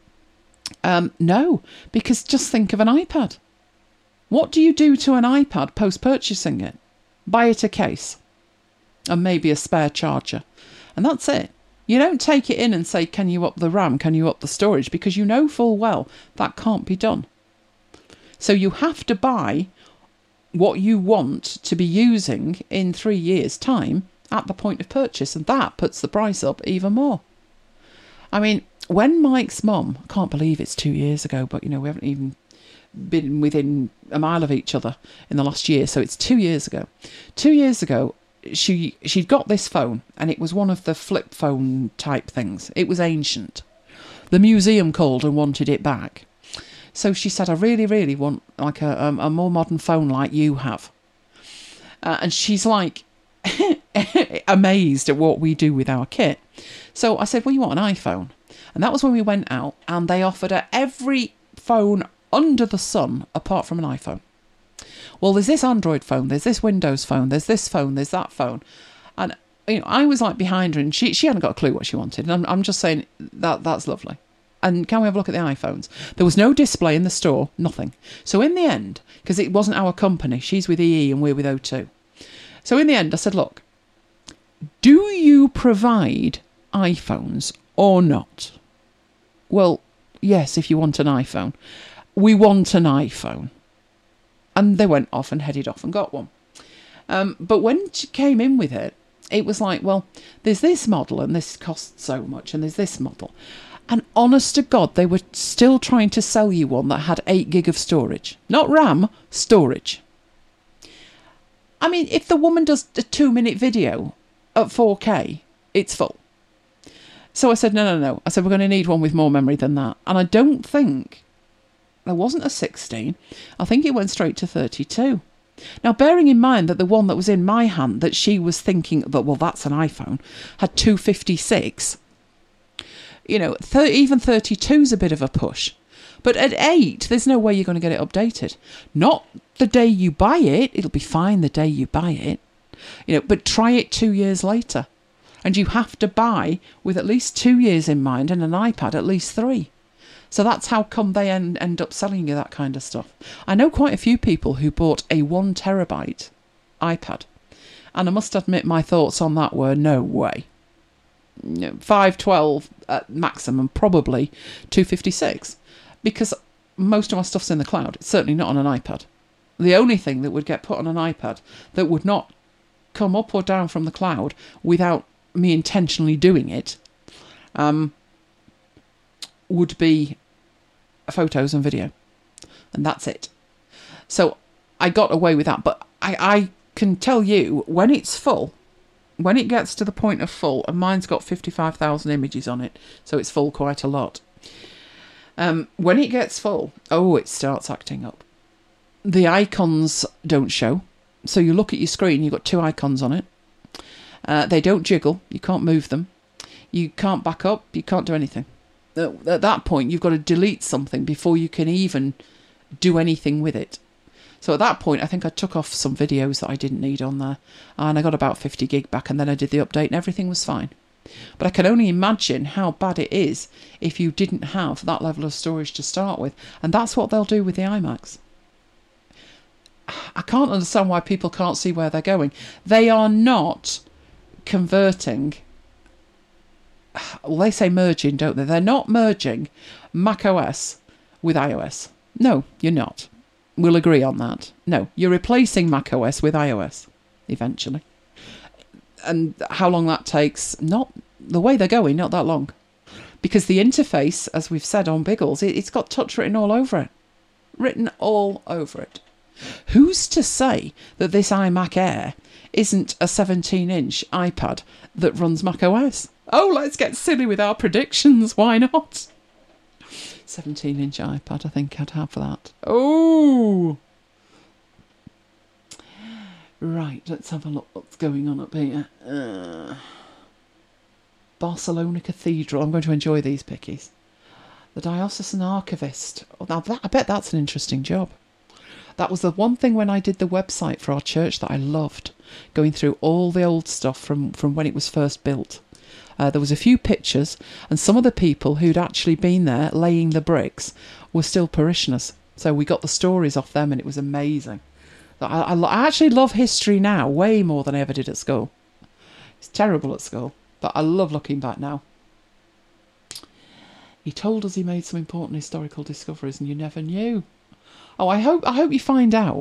um, no, because just think of an iPad. What do you do to an iPad post-purchasing it? Buy it a case and maybe a spare charger. And that's it. You don't take it in and say, can you up the RAM? Can you up the storage? Because you know full well that can't be done. So you have to buy what you want to be using in three years' time at the point of purchase, and that puts the price up even more. I mean, when Mike's mum, I can't believe it's two years ago, but you know, we haven't even been within a mile of each other in the last year, so it's two years ago. Two years ago, she she'd got this phone, and it was one of the flip phone type things. It was ancient. The museum called and wanted it back. So she said, I really, really want like a, a, a more modern phone like you have. Uh, and she's like amazed at what we do with our kit. So I said, well, you want an iPhone? And that was when we went out, and they offered her every phone under the sun apart from an iPhone. Well, there's this Android phone, there's this Windows phone, there's this phone, there's that phone. And you know, I was like behind her, and she, she hadn't got a clue what she wanted. And I'm, I'm just saying that that's lovely. And can we have a look at the iPhones? There was no display in the store, nothing. So in the end, because it wasn't our company, she's with E E and we're with O two. So in the end, I said, look, do you provide iPhones or not? Well, yes, if you want an iPhone. We want an iPhone. And they went off and headed off and got one. Um, but when she came in with it, it was like, well, there's this model and this costs so much, and there's this model. And honest to God, they were still trying to sell you one that had eight gig of storage. Not RAM, storage. I mean, if the woman does a two-minute video at four K, it's full. So I said, no, no, no. I said, we're going to need one with more memory than that. And I don't think there wasn't a sixteen. I think it went straight to thirty-two. Now, bearing in mind that the one that was in my hand that she was thinking that, well, that's an iPhone, had two fifty-six. You know, th- even thirty-two is a bit of a push. But at eight, there's no way you're going to get it updated. Not the day you buy it. It'll be fine the day you buy it. You know, but try it two years later. And you have to buy with at least two years in mind, and an iPad at least three. So that's how come they end, end up selling you that kind of stuff. I know quite a few people who bought a one terabyte iPad. And I must admit my thoughts on that were no way. five twelve at maximum, probably two fifty-six. Because most of my stuff's in the cloud. It's certainly not on an iPad. The only thing that would get put on an iPad that would not come up or down from the cloud without me intentionally doing it um, would be photos and video. And that's it. So I got away with that. But I, I can tell you, when it's full, when it gets to the point of full, and mine's got fifty-five thousand images on it, so it's full quite a lot. Um, when it gets full, oh, it starts acting up. The icons don't show. So you look at your screen, you've got two icons on it. Uh, they don't jiggle. You can't move them. You can't back up. You can't do anything. At that point, you've got to delete something before you can even do anything with it. So at that point, I think I took off some videos that I didn't need on there. And I got about fifty gig back, and then I did the update and everything was fine. But I can only imagine how bad it is if you didn't have that level of storage to start with. And that's what they'll do with the iMacs. I can't understand why people can't see where they're going. They are not converting... Well, they say merging, don't they? They're not merging macOS with iOS. No, you're not. We'll agree on that. No, you're replacing macOS with iOS, eventually. And how long that takes, not the way they're going, not that long. Because the interface, as we've said on Biggles, it, it's got touch written all over it. Written all over it. Who's to say that this iMac Air isn't a seventeen inch iPad that runs macOS? Oh, let's get silly with our predictions. Why not? seventeen inch iPad, I think I'd have that. Oh! Right, let's have a look what's going on up here. Uh, Barcelona Cathedral. I'm going to enjoy these pickies. The Diocesan Archivist. Oh, now that, I bet that's an interesting job. That was the one thing when I did the website for our church that I loved. Going through all the old stuff from, from when it was first built. Uh, there was a few pictures, and some of the people who'd actually been there laying the bricks were still parishioners. So we got the stories off them, and it was amazing. I, I, I actually love history now, way more than I ever did at school. It's terrible at school, but I love looking back now. He told us he made some important historical discoveries, and you never knew. Oh, I hope I hope you find out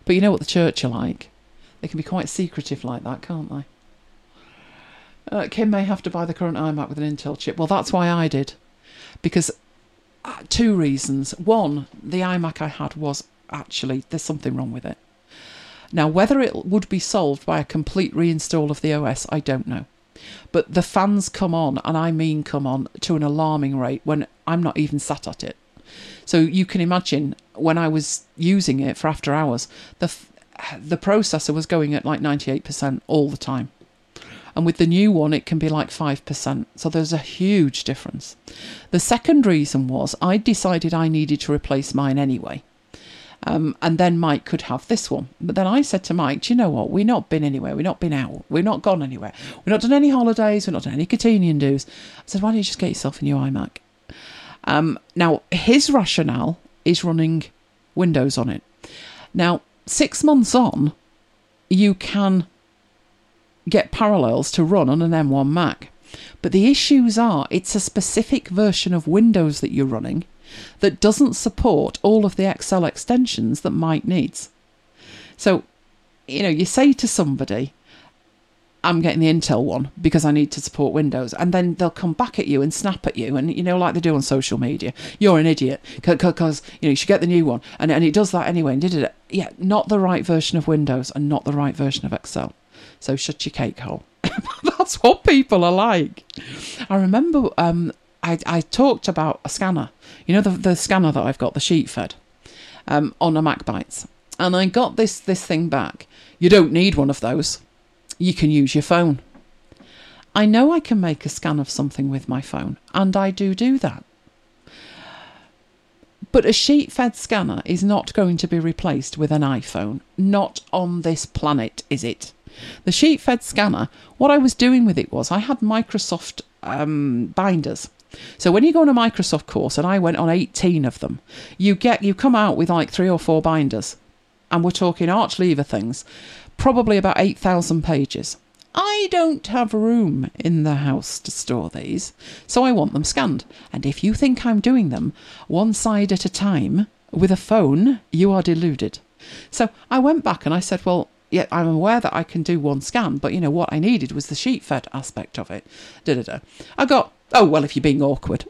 But you know what the church are like? They can be quite secretive like that, can't they? Uh, Kim may have to buy the current iMac with an Intel chip. Well, that's why I did. Because uh, two reasons. One, the iMac I had was actually, there's something wrong with it. Now, whether it would be solved by a complete reinstall of the O S, I don't know. But the fans come on, and I mean come on, to an alarming rate when I'm not even sat at it. So you can imagine when I was using it for after hours, the the processor was going at like ninety-eight percent all the time. And with the new one, it can be like five percent. So there's a huge difference. The second reason was I decided I needed to replace mine anyway. Um, and then Mike could have this one. But then I said to Mike, do you know what? We've not been anywhere. We've not been out. We've not gone anywhere. We've not done any holidays. We've not done any Catanian do's. I said, why don't you just get yourself a new iMac? Um, now, his rationale is running Windows on it. Now, six months on, you can get Parallels to run on an M one Mac. But the issues are, it's a specific version of Windows that you're running that doesn't support all of the Excel extensions that Mike needs. So, you know, you say to somebody, I'm getting the Intel one because I need to support Windows, and then they'll come back at you and snap at you, and, you know, like they do on social media, you're an idiot, because, you know, you should get the new one, and, and it does that anyway, and did it. Yeah, not the right version of Windows and not the right version of Excel. So shut your cake hole. That's what people are like. I remember um, I, I talked about a scanner. You know, the, the scanner that I've got, the SheetFed, um, on a MacBytes. And I got this, this thing back. You don't need one of those. You can use your phone. I know I can make a scan of something with my phone, and I do do that. But a SheetFed scanner is not going to be replaced with an iPhone. Not on this planet, is it? The SheetFed scanner, what I was doing with it was I had Microsoft um, binders. So when you go on a Microsoft course, and I went on eighteen of them, you get you come out with like three or four binders. And we're talking arch lever things, probably about eight thousand pages. I don't have room in the house to store these, so I want them scanned. And if you think I'm doing them one side at a time with a phone, you are deluded. So I went back and I said, well, yeah, I'm aware that I can do one scan, but, you know, what I needed was the SheetFed aspect of it. Da-da-da. I got, oh, well, if you're being awkward.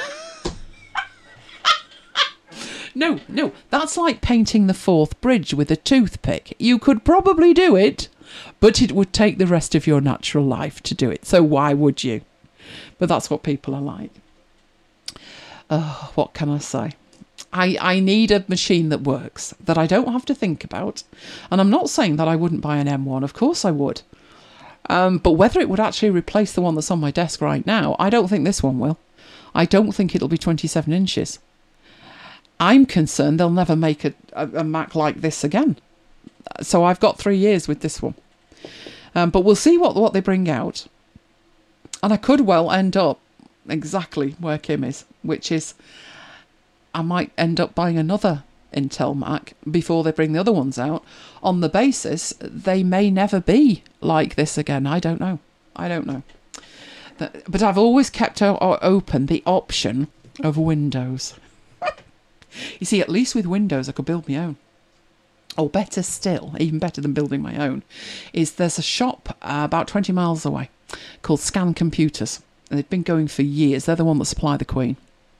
No, no, that's like painting the Forth Bridge with a toothpick. You could probably do it, but it would take the rest of your natural life to do it. So why would you? But that's what people are like. Oh, what can I say? I, I need a machine that works, that I don't have to think about. And I'm not saying that I wouldn't buy an M one. Of course I would. Um, but whether it would actually replace the one that's on my desk right now, I don't think this one will. I don't think it'll be twenty-seven inches. I'm concerned they'll never make a, a, a Mac like this again. So I've got three years with this one. Um, but we'll see what, what they bring out. And I could well end up exactly where Kim is, which is I might end up buying another Intel Mac before they bring the other ones out, on the basis they may never be like this again. I don't know. I don't know. But I've always kept open the option of Windows. You see, at least with Windows I could build my own. Or better still, even better than building my own, is there's a shop uh, about twenty miles away called Scan Computers. And they've been going for years. They're the one that supply the Queen.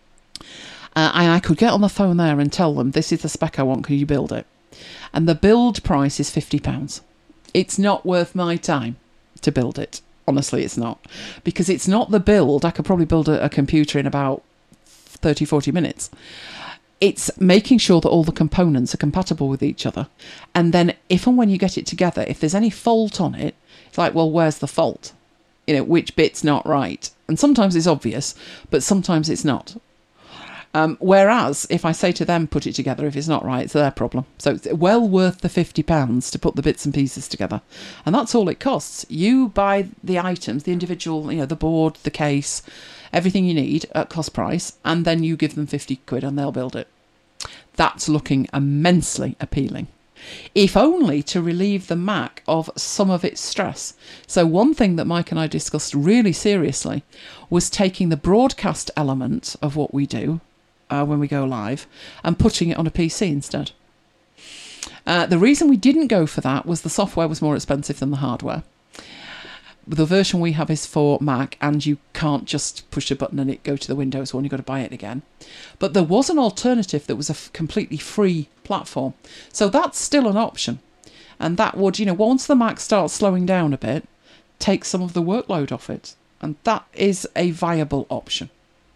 Uh, and I could get on the phone there and tell them, this is the spec I want, can you build it? And the build price is fifty pounds. It's not worth my time to build it. Honestly, it's not. Because it's not the build. I could probably build a, a computer in about thirty, forty minutes. It's making sure that all the components are compatible with each other. And then if and when you get it together, if there's any fault on it, it's like, well, where's the fault? You know, which bit's not right? And sometimes it's obvious, but sometimes it's not. Um, whereas if I say to them, put it together, if it's not right, it's their problem. So it's well worth the fifty pounds to put the bits and pieces together. And that's all it costs. You buy the items, the individual, you know, the board, the case, everything you need at cost price, and then you give them fifty quid and they'll build it. That's looking immensely appealing. If only to relieve the Mac of some of its stress. So one thing that Mike and I discussed really seriously was taking the broadcast element of what we do uh, when we go live and putting it on a P C instead. Uh, the reason we didn't go for that was the software was more expensive than the hardware. The version we have is for Mac, and you can't just push a button and it go to the Windows one. You've got to buy it again. But there was an alternative that was a f- completely free platform. So that's still an option. And that would, you know, once the Mac starts slowing down a bit, take some of the workload off it. And that is a viable option.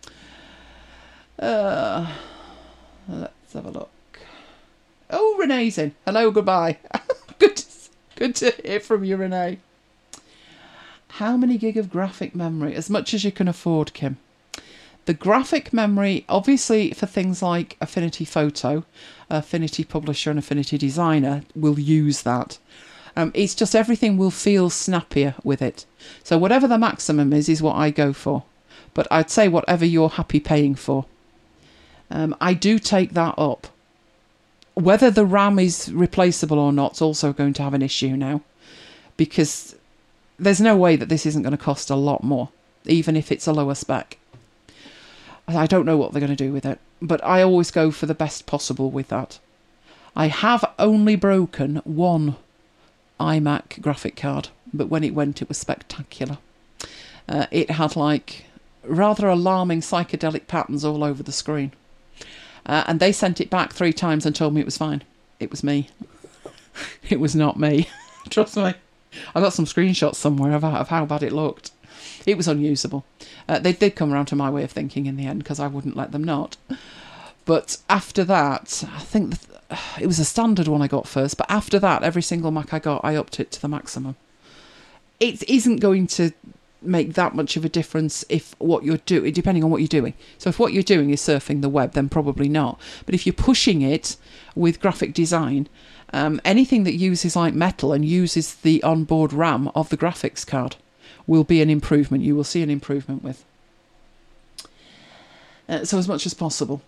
Uh, let's have a look. Oh, Renee's in. Hello, goodbye. good, to, good to hear from you, Renee. How many gig of graphic memory? As much as you can afford, Kim. The graphic memory, obviously for things like Affinity Photo, Affinity Publisher and Affinity Designer will use that. Um, it's just everything will feel snappier with it. So whatever the maximum is, is what I go for. But I'd say whatever you're happy paying for. Um, I do take that up. Whether the RAM is replaceable or not is also going to have an issue now. Because there's no way that this isn't going to cost a lot more, even if it's a lower spec. I don't know what they're going to do with it, but I always go for the best possible with that. I have only broken one iMac graphic card, but when it went, it was spectacular. Uh, it had like rather alarming psychedelic patterns all over the screen. Uh, and they sent it back three times and told me it was fine. It was me. It was not me. Trust me. I got some screenshots somewhere of, of how bad it looked. It was unusable. Uh, they did come around to my way of thinking in the end because I wouldn't let them not. But after that, I think the, it was a standard one I got first. But after that, every single Mac I got, I upped it to the maximum. It isn't going to make that much of a difference if what you're doing, depending on what you're doing. So if what you're doing is surfing the web, then probably not. But if you're pushing it with graphic design, um, anything that uses like metal and uses the onboard RAM of the graphics card will be an improvement. You will see an improvement with. Uh, so as much as possible.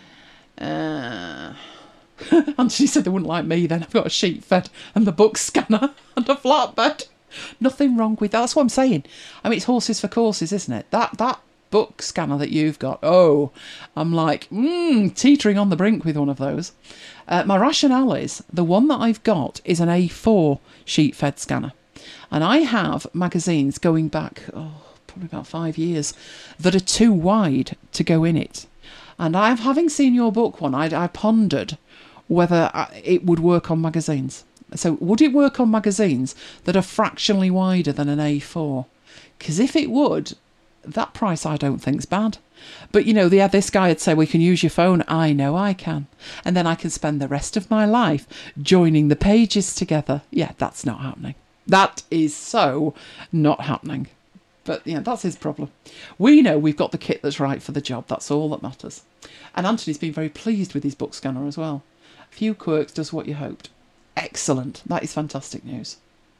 Uh, Anthony said they wouldn't like me then. I've got a sheet fed and the book scanner and a flatbed. Nothing wrong with that. That's what I'm saying. I mean, it's horses for courses, isn't it? That that book scanner that you've got. Oh, I'm like, mmm, teetering on the brink with one of those. Uh, my rationale is, the one that I've got is an A four sheet-fed scanner. And I have magazines going back, oh, probably about five years, that are too wide to go in it. And I've, having seen your book one, I, I pondered whether I, it would work on magazines. So would it work on magazines that are fractionally wider than an A four? Because if it would, that price I don't think's bad. But, you know, the, this guy would say, well, you can use your phone. I know I can. And then I can spend the rest of my life joining the pages together. Yeah, that's not happening. That is so not happening. But, yeah, that's his problem. We know we've got the kit that's right for the job. That's all that matters. And Anthony's been very pleased with his book scanner as well. A few quirks, does what you hoped. Excellent. That is fantastic news.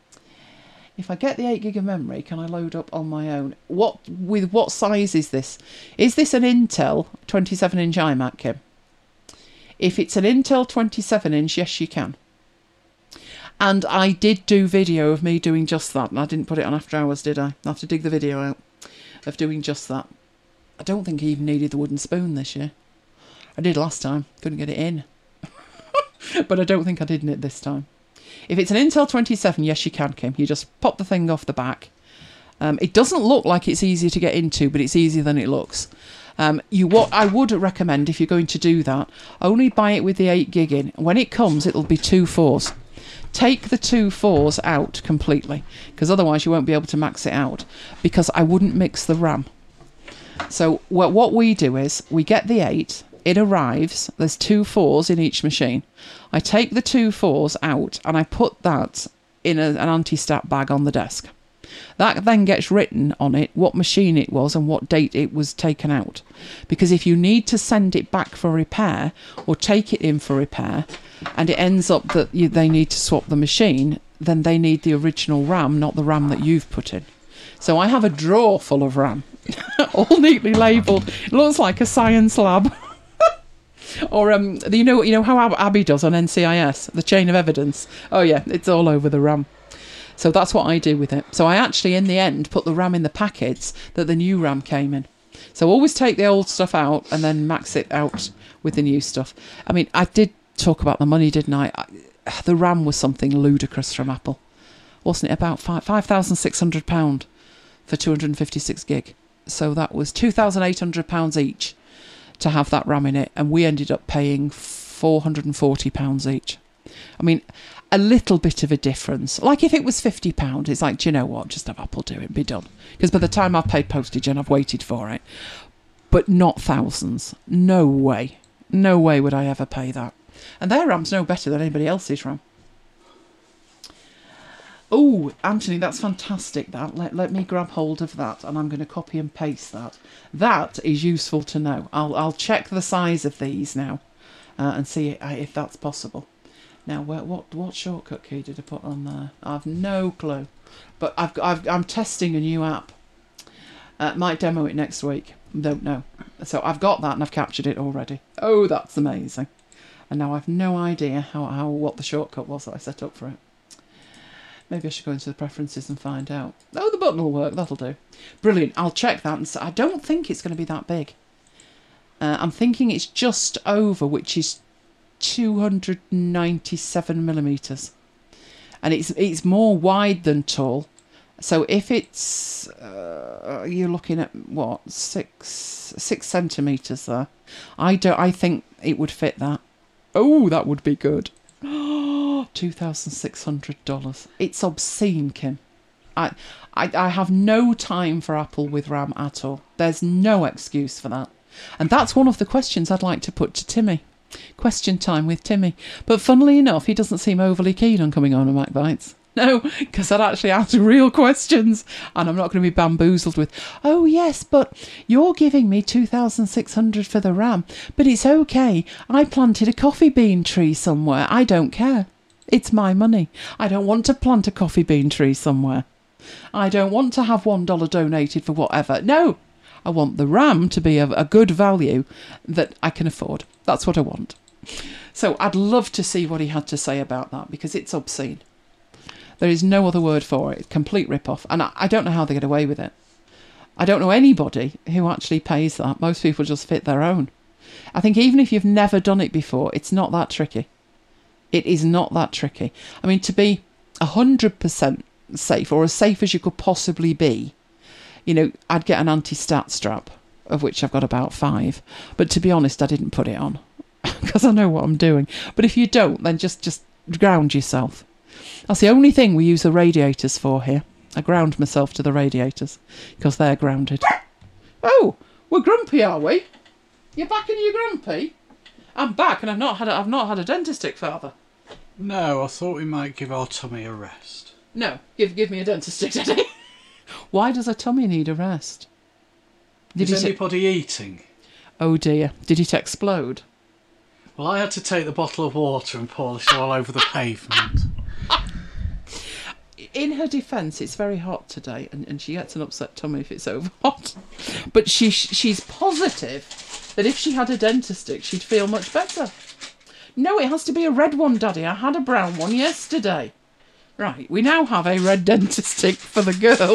If I get the eight gig of memory, can I load up on my own? What with what size is this? Is this an Intel twenty-seven inch iMac, Kim? If it's an Intel twenty-seven inch, yes, you can. And I did do video of me doing just that, and I didn't put it on After Hours, did I? I have to dig the video out of doing just that. I don't think I even needed the wooden spoon this year. I did last time. Couldn't get it in. But I don't think I did it this time. If it's an Intel twenty-seven, yes, you can, Kim. You just pop the thing off the back. Um, it doesn't look like it's easier to get into, but it's easier than it looks. Um, you, what I would recommend, if you're going to do that, only buy it with the eight gig in. When it comes, it'll be two fours. Take the two fours out completely, because otherwise you won't be able to max it out, because I wouldn't mix the RAM. So what, what we do is, we get the eight, it arrives, there's two fours in each machine. I take the two fours out and I put that in a, an anti-stat bag on the desk. That then gets written on it what machine it was and what date it was taken out. Because if you need to send it back for repair or take it in for repair and it ends up that you, they need to swap the machine, then they need the original RAM, not the RAM that you've put in. So I have a drawer full of RAM, all neatly labelled. It looks like a science lab. Or um, you know, you know how Abby does on N C I S, the chain of evidence. Oh yeah, it's all over the RAM. So that's what I do with it. So I actually, in the end, put the RAM in the packets that the new RAM came in. So always take the old stuff out and then max it out with the new stuff. I mean, I did talk about the money, didn't I? I the RAM was something ludicrous from Apple. Wasn't it about five five thousand six hundred pounds for two hundred fifty-six gig? So that was two thousand eight hundred pounds each to have that RAM in it, and we ended up paying four hundred forty pounds each. I mean, a little bit of a difference. Like if it was fifty pounds, it's like, do you know what, just have Apple do it, be done. Because by the time I've paid postage and I've waited for it, but not thousands. No way. No way would I ever pay that. And their RAM's no better than anybody else's RAM. Oh, Anthony, that's fantastic, that. Let, let me grab hold of that, and I'm going to copy and paste that. That is useful to know. I'll I'll check the size of these now uh, and see if that's possible. Now, where, what what shortcut key did I put on there? I've no clue. But I've, I've, I'm testing a new app. Uh, might demo it next week. Don't know. So I've got that and I've captured it already. Oh, that's amazing. And now I've no idea how, how what the shortcut was that I set up for it. Maybe I should go into the preferences and find out. Oh, the button will work. That'll do. Brilliant. I'll check that. And so I don't think it's going to be that big. Uh, I'm thinking it's just over, which is two hundred ninety-seven millimetres. And it's it's more wide than tall. So if it's... Uh, you're looking at, what, six six centimetres there. I, don't, I think it would fit that. Oh, that would be good. two thousand six hundred dollars. It's obscene, Kim. I, I I have no time for Apple with RAM at all. There's no excuse for that. And that's one of the questions I'd like to put to Timmy. Question time with Timmy. But funnily enough, he doesn't seem overly keen on coming on a Mac Bites. No, because I'd actually ask real questions, and I'm not going to be bamboozled with, oh yes, but you're giving me two thousand six hundred for the RAM, but it's okay. I planted a coffee bean tree somewhere. I don't care. It's my money. I don't want to plant a coffee bean tree somewhere. I don't want to have one dollar donated for whatever. No, I want the RAM to be of a good value that I can afford. That's what I want. So I'd love to see what he had to say about that, because it's obscene. There is no other word for it. It's complete rip-off. And I, I don't know how they get away with it. I don't know anybody who actually pays that. Most people just fit their own. I think even if you've never done it before, it's not that tricky. It is not that tricky. I mean, to be one hundred percent safe, or as safe as you could possibly be, you know, I'd get an anti-stat strap, of which I've got about five. But to be honest, I didn't put it on, because I know what I'm doing. But if you don't, then just, just ground yourself. That's the only thing we use the radiators for here. I ground myself to the radiators, because they're grounded. Oh, we're grumpy, are we? You're back and you're grumpy? I'm back, and I've not had a, I've not had a dentist, Father. No, I thought we might give our tummy a rest. No, give give me a dentist, Daddy. Why does a tummy need a rest? Did Is anybody eating? Oh dear, did it explode? Well, I had to take the bottle of water and pour this all over the pavement. In her defence, it's very hot today, and, and she gets an upset tummy if it's over hot. But she she's positive that if she had a dentist stick, she'd feel much better. No, it has to be a red one, Daddy. I had a brown one yesterday. Right, we now have a red dentist stick for the girl.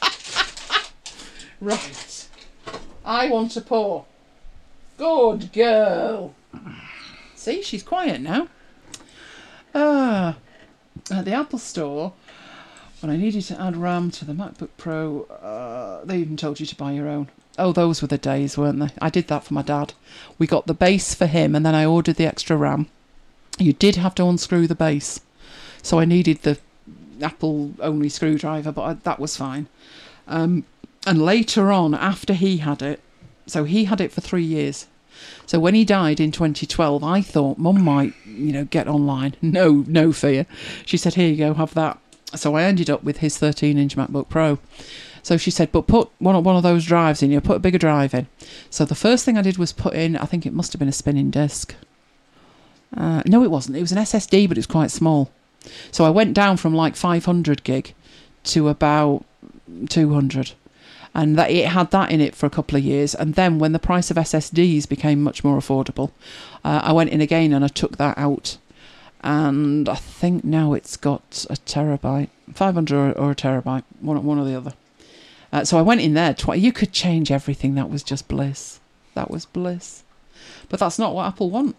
Right. I want to pour. Good girl. See, she's quiet now. Ah, at the Apple Store, when I needed to add RAM to the MacBook Pro, uh, they even told you to buy your own. Oh, those were the days, weren't they? I did that for my dad. We got the base for him, and then I ordered the extra RAM. You did have to unscrew the base, so I needed the Apple-only screwdriver, but I, that was fine. Um, and later on, after he had it, so he had it for three years. So when he died in twenty twelve, I thought Mum might, you know, get online. No, no fear. She said, here you go, have that. So I ended up with his thirteen inch MacBook Pro. So she said, but put one, one of those drives in, you put a bigger drive in. So the first thing I did was put in, I think it must have been a spinning disc. Uh, no, it wasn't. It was an S S D, but it was quite small. So I went down from like five hundred gig to about two hundred. And that it had that in it for a couple of years. And then when the price of S S Ds became much more affordable, uh, I went in again and I took that out. And I think now it's got a terabyte, five hundred or, or a terabyte, one, one or the other. Uh, so I went in there. Tw- you could change everything. That was just bliss. That was bliss. But that's not what Apple want.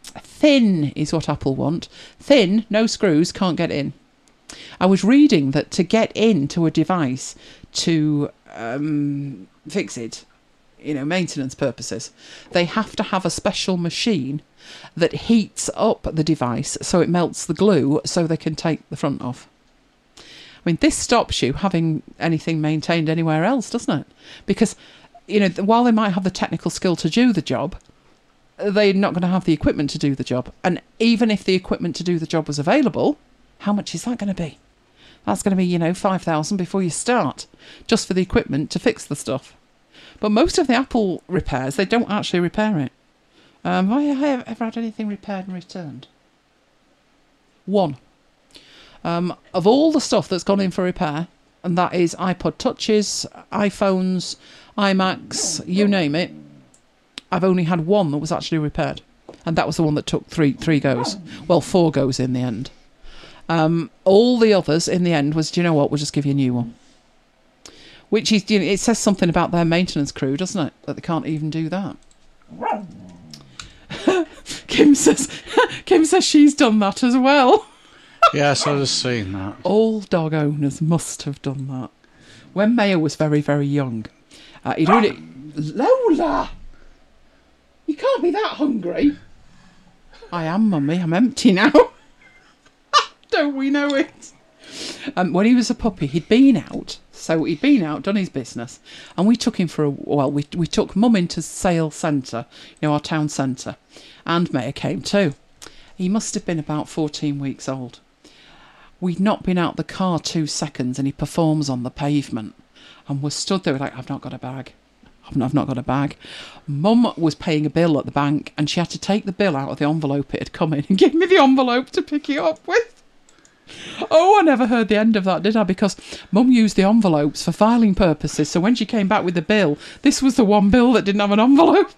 Thin is what Apple want. Thin, no screws, can't get in. I was reading that to get into a device to um, fix it, you know, maintenance purposes, they have to have a special machine that heats up the device so it melts the glue so they can take the front off. I mean, this stops you having anything maintained anywhere else, doesn't it? Because, you know, while they might have the technical skill to do the job, they're not going to have the equipment to do the job. And even if the equipment to do the job was available, how much is that going to be? That's going to be, you know, five thousand before you start, just for the equipment to fix the stuff. But most of the Apple repairs, they don't actually repair it. Um, have I ever had anything repaired and returned? One. Um, of all the stuff that's gone in for repair, and that is iPod Touches, iPhones, iMacs, you name it, I've only had one that was actually repaired. And that was the one that took three three goes. Well, four goes in the end. Um, all the others in the end was, do you know what, we'll just give you a new one. Which is, you know, it says something about their maintenance crew, doesn't it? That they can't even do that. Kim says, Kim says she's done that as well. Yes, I've just seen that. All dog owners must have done that. When Maya was very, very young, uh, he'd already... Lola! You can't be that hungry. I am, Mummy. I'm empty now. Don't we know it? Um, when he was a puppy, he'd been out. So he'd been out, done his business. And we took him for a... Well, we, we took Mum into Sale Centre, you know, our town centre. And Maya came too. He must have been about fourteen weeks old. We'd not been out the car two seconds and he performs on the pavement. And we're stood there like, I've not got a bag. I've not got a bag. Mum was paying a bill at the bank and she had to take the bill out of the envelope it had come in and give me the envelope to pick it up with. Oh, I never heard the end of that, did I? Because Mum used the envelopes for filing purposes, so when she came back with the bill, this was the one bill that didn't have an envelope.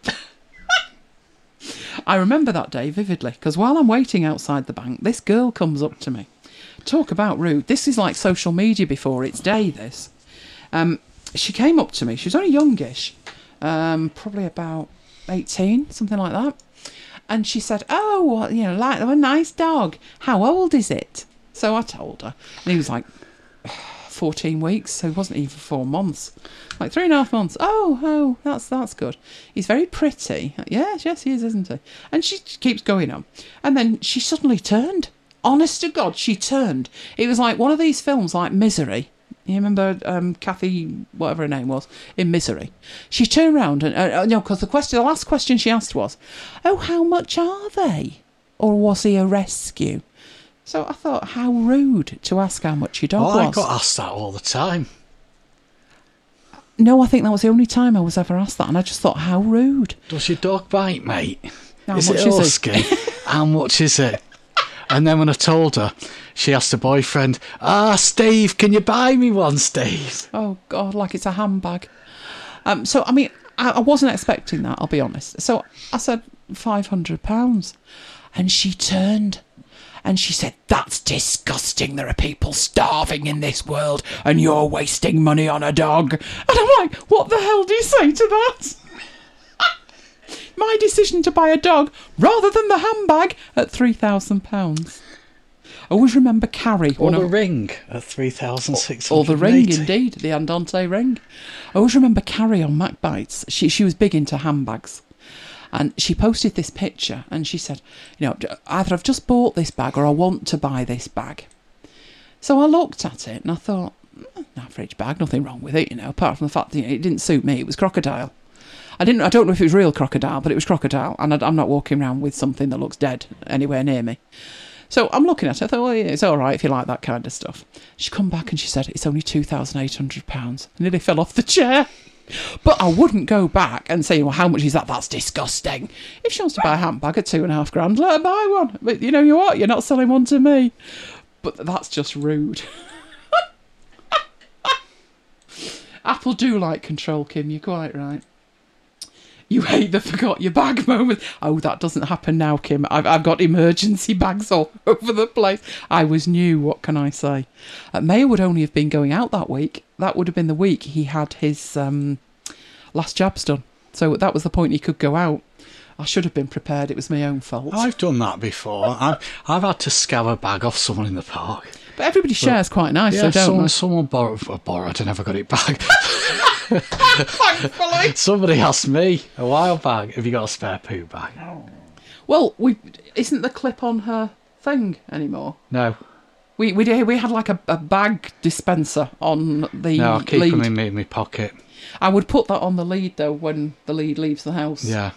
I remember that day vividly, because while I'm waiting outside the bank, this girl comes up to me. Talk about rude. This is like social media before its day, this. Um, she came up to me. She was only youngish, um, probably about eighteen, something like that. And she said, oh, well, you know, like a nice dog. How old is it? So I told her. And he was like fourteen weeks, so he wasn't even four months. Like three and a half months. Oh, oh, that's that's good. He's very pretty. Yes, yes, he is, isn't he? And she keeps going on. And then she suddenly turned. Honest to God, she turned. It was like one of these films like Misery. You remember um, Kathy, whatever her name was, in Misery? She turned round and, uh, no, because the question, the last question she asked was, oh, how much are they? Or was he a rescue? So I thought, how rude to ask how much your dog well, was. I got asked that all the time. No, I think that was the only time I was ever asked that, and I just thought, how rude. Does your dog bite, mate? How is much it is husky? it? How much is it? And then when I told her, she asked her boyfriend, ah, Steve, can you buy me one, Steve? Oh, God, like it's a handbag. Um, so, I mean, I, I wasn't expecting that, I'll be honest. So I said, five hundred pounds. And she turned and she said, that's disgusting. There are people starving in this world and you're wasting money on a dog. And I'm like, what the hell do you say to that? My decision to buy a dog rather than the handbag at three thousand pounds. I always remember Carrie. Or the of, ring at three thousand six hundred eighty. Or the ring, indeed, the Andante ring. I always remember Carrie on MacBites. She, she was big into handbags. And she posted this picture and she said, you know, either I've just bought this bag or I want to buy this bag. So I looked at it and I thought, an average bag, nothing wrong with it, you know, apart from the fact that you know, it didn't suit me. It was crocodile. I didn't. I don't know if it was real crocodile, but it was crocodile, and I, I'm not walking around with something that looks dead anywhere near me. So I'm looking at it. I thought, well, yeah, it's all right if you like that kind of stuff. She come back and she said, it's only two thousand eight hundred pounds. I nearly fell off the chair. But I wouldn't go back and say, well, how much is that? That's disgusting. If she wants to buy a handbag at two and a half grand, let her buy one. But you know you what? You're not selling one to me. But that's just rude. Apple do like control, Kim. You're quite right. You hate the forgot your bag moment. Oh, that doesn't happen now, Kim. I've, I've got emergency bags all over the place. I was new, what can I say? Uh, Mayor would only have been going out that week. That would have been the week he had his um, last jabs done. So that was the point he could go out. I should have been prepared. It was my own fault. I've done that before. I've, I've had to scour a bag off someone in the park. But everybody shares but, quite nicely, yeah, don't someone, they? Someone borrowed, borrowed, I never got it back. Thankfully. Somebody asked me a while back, have you got a spare poo bag? Well, we isn't the clip on her thing anymore? No. We we did, we had like a, a bag dispenser on the No, I keep lead. them in my, in my pocket. I would put that on the lead, though, when the lead leaves the house. Yeah.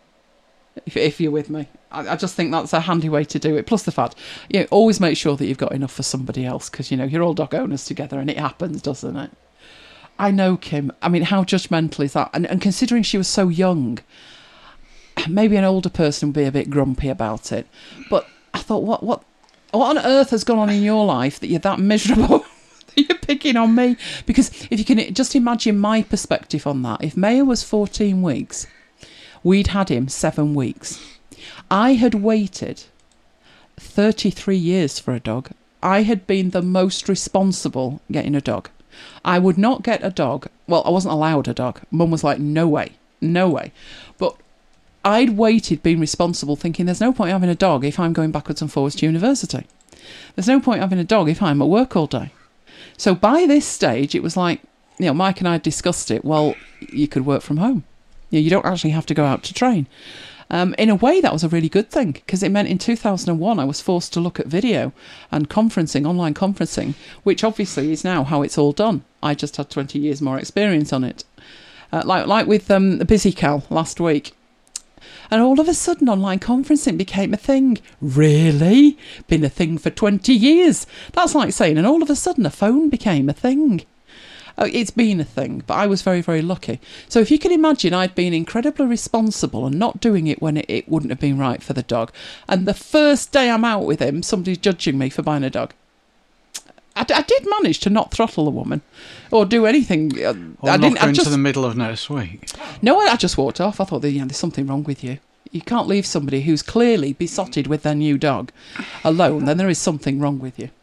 If, if you're with me. I, I just think that's a handy way to do it. Plus the fact, you know, always make sure that you've got enough for somebody else, because, you know, you're all dog owners together and it happens, doesn't it? I know, Kim. I mean, how judgmental is that? And, and considering she was so young, maybe an older person would be a bit grumpy about it. But I thought, what, what, what on earth has gone on in your life that you're that miserable? You're picking on me? Because if you can just imagine my perspective on that, if Maya was fourteen weeks, we'd had him seven weeks. I had waited thirty-three years for a dog. I had been the most responsible getting a dog. I would not get a dog. Well, I wasn't allowed a dog. Mum was like, no way, no way. But I'd waited, being responsible, thinking there's no point having a dog if I'm going backwards and forwards to university. There's no point having a dog if I'm at work all day. So by this stage, it was like, you know, Mike and I discussed it. Well, you could work from home. You know, you don't actually have to go out to train. Um, in a way, that was a really good thing, because it meant in two thousand one I was forced to look at video and conferencing, online conferencing, which obviously is now how it's all done. I just had twenty years more experience on it. Uh, like like with um, Busy Cal last week. And all of a sudden, online conferencing became a thing. Really? Been a thing for twenty years. That's like saying, and all of a sudden, a phone became a thing. Oh, it's been a thing, but I was very, very lucky. So if you can imagine, I'd been incredibly responsible and not doing it when it, it wouldn't have been right for the dog. And the first day I'm out with him, somebody's judging me for buying a dog. I, I did manage to not throttle a woman or do anything. Or I didn't. knock her I into just, the middle of next week. No, I, I just walked off. I thought, you know, there's something wrong with you. You can't leave somebody who's clearly besotted with their new dog alone. Then there is something wrong with you.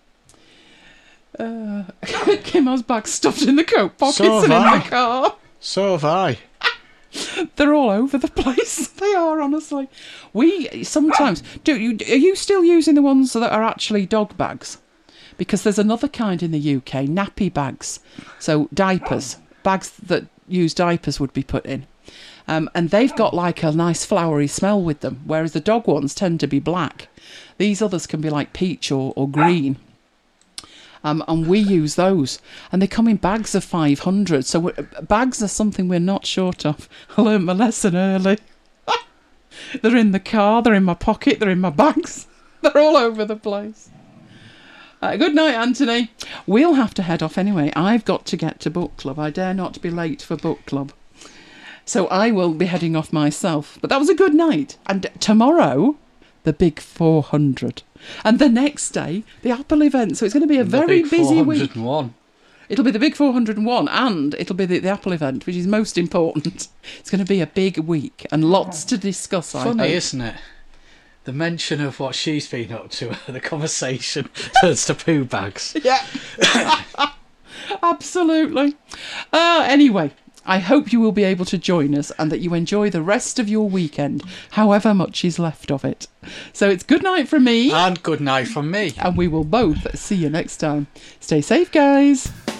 Uh, Kim's bag stuffed in the coat pockets So and in have the I. car. So have I. They're all over the place. They are, honestly. We sometimes do. You are you still using the ones that are actually dog bags? Because there's another kind in the U K, nappy bags. So diapers, bags that use diapers would be put in. Um, and they've got like a nice flowery smell with them, whereas the dog ones tend to be black. These others can be like peach or, or green. Um, and we use those. And they come in bags of five hundred. So we're, bags are something we're not short of. I learned my lesson early. They're in the car, they're in my pocket, they're in my bags. They're all over the place. Uh, good night, Anthony. We'll have to head off anyway. I've got to get to book club. I dare not be late for book club. So I will be heading off myself. But that was a good night. And tomorrow, the big four hundred. And the next day, the Apple event. So it's going to be a The very big busy week. four hundred and one. It'll be the big four hundred and one, and it'll be the, the Apple event, which is most important. It's going to be a big week and lots to discuss, I Funny, hope. isn't it? The mention of what she's been up to, the conversation turns to poo bags. Yeah. Absolutely. Uh, anyway, I hope you will be able to join us and that you enjoy the rest of your weekend, however much is left of it. So it's good night from me. And good night from me. And we will both see you next time. Stay safe, guys.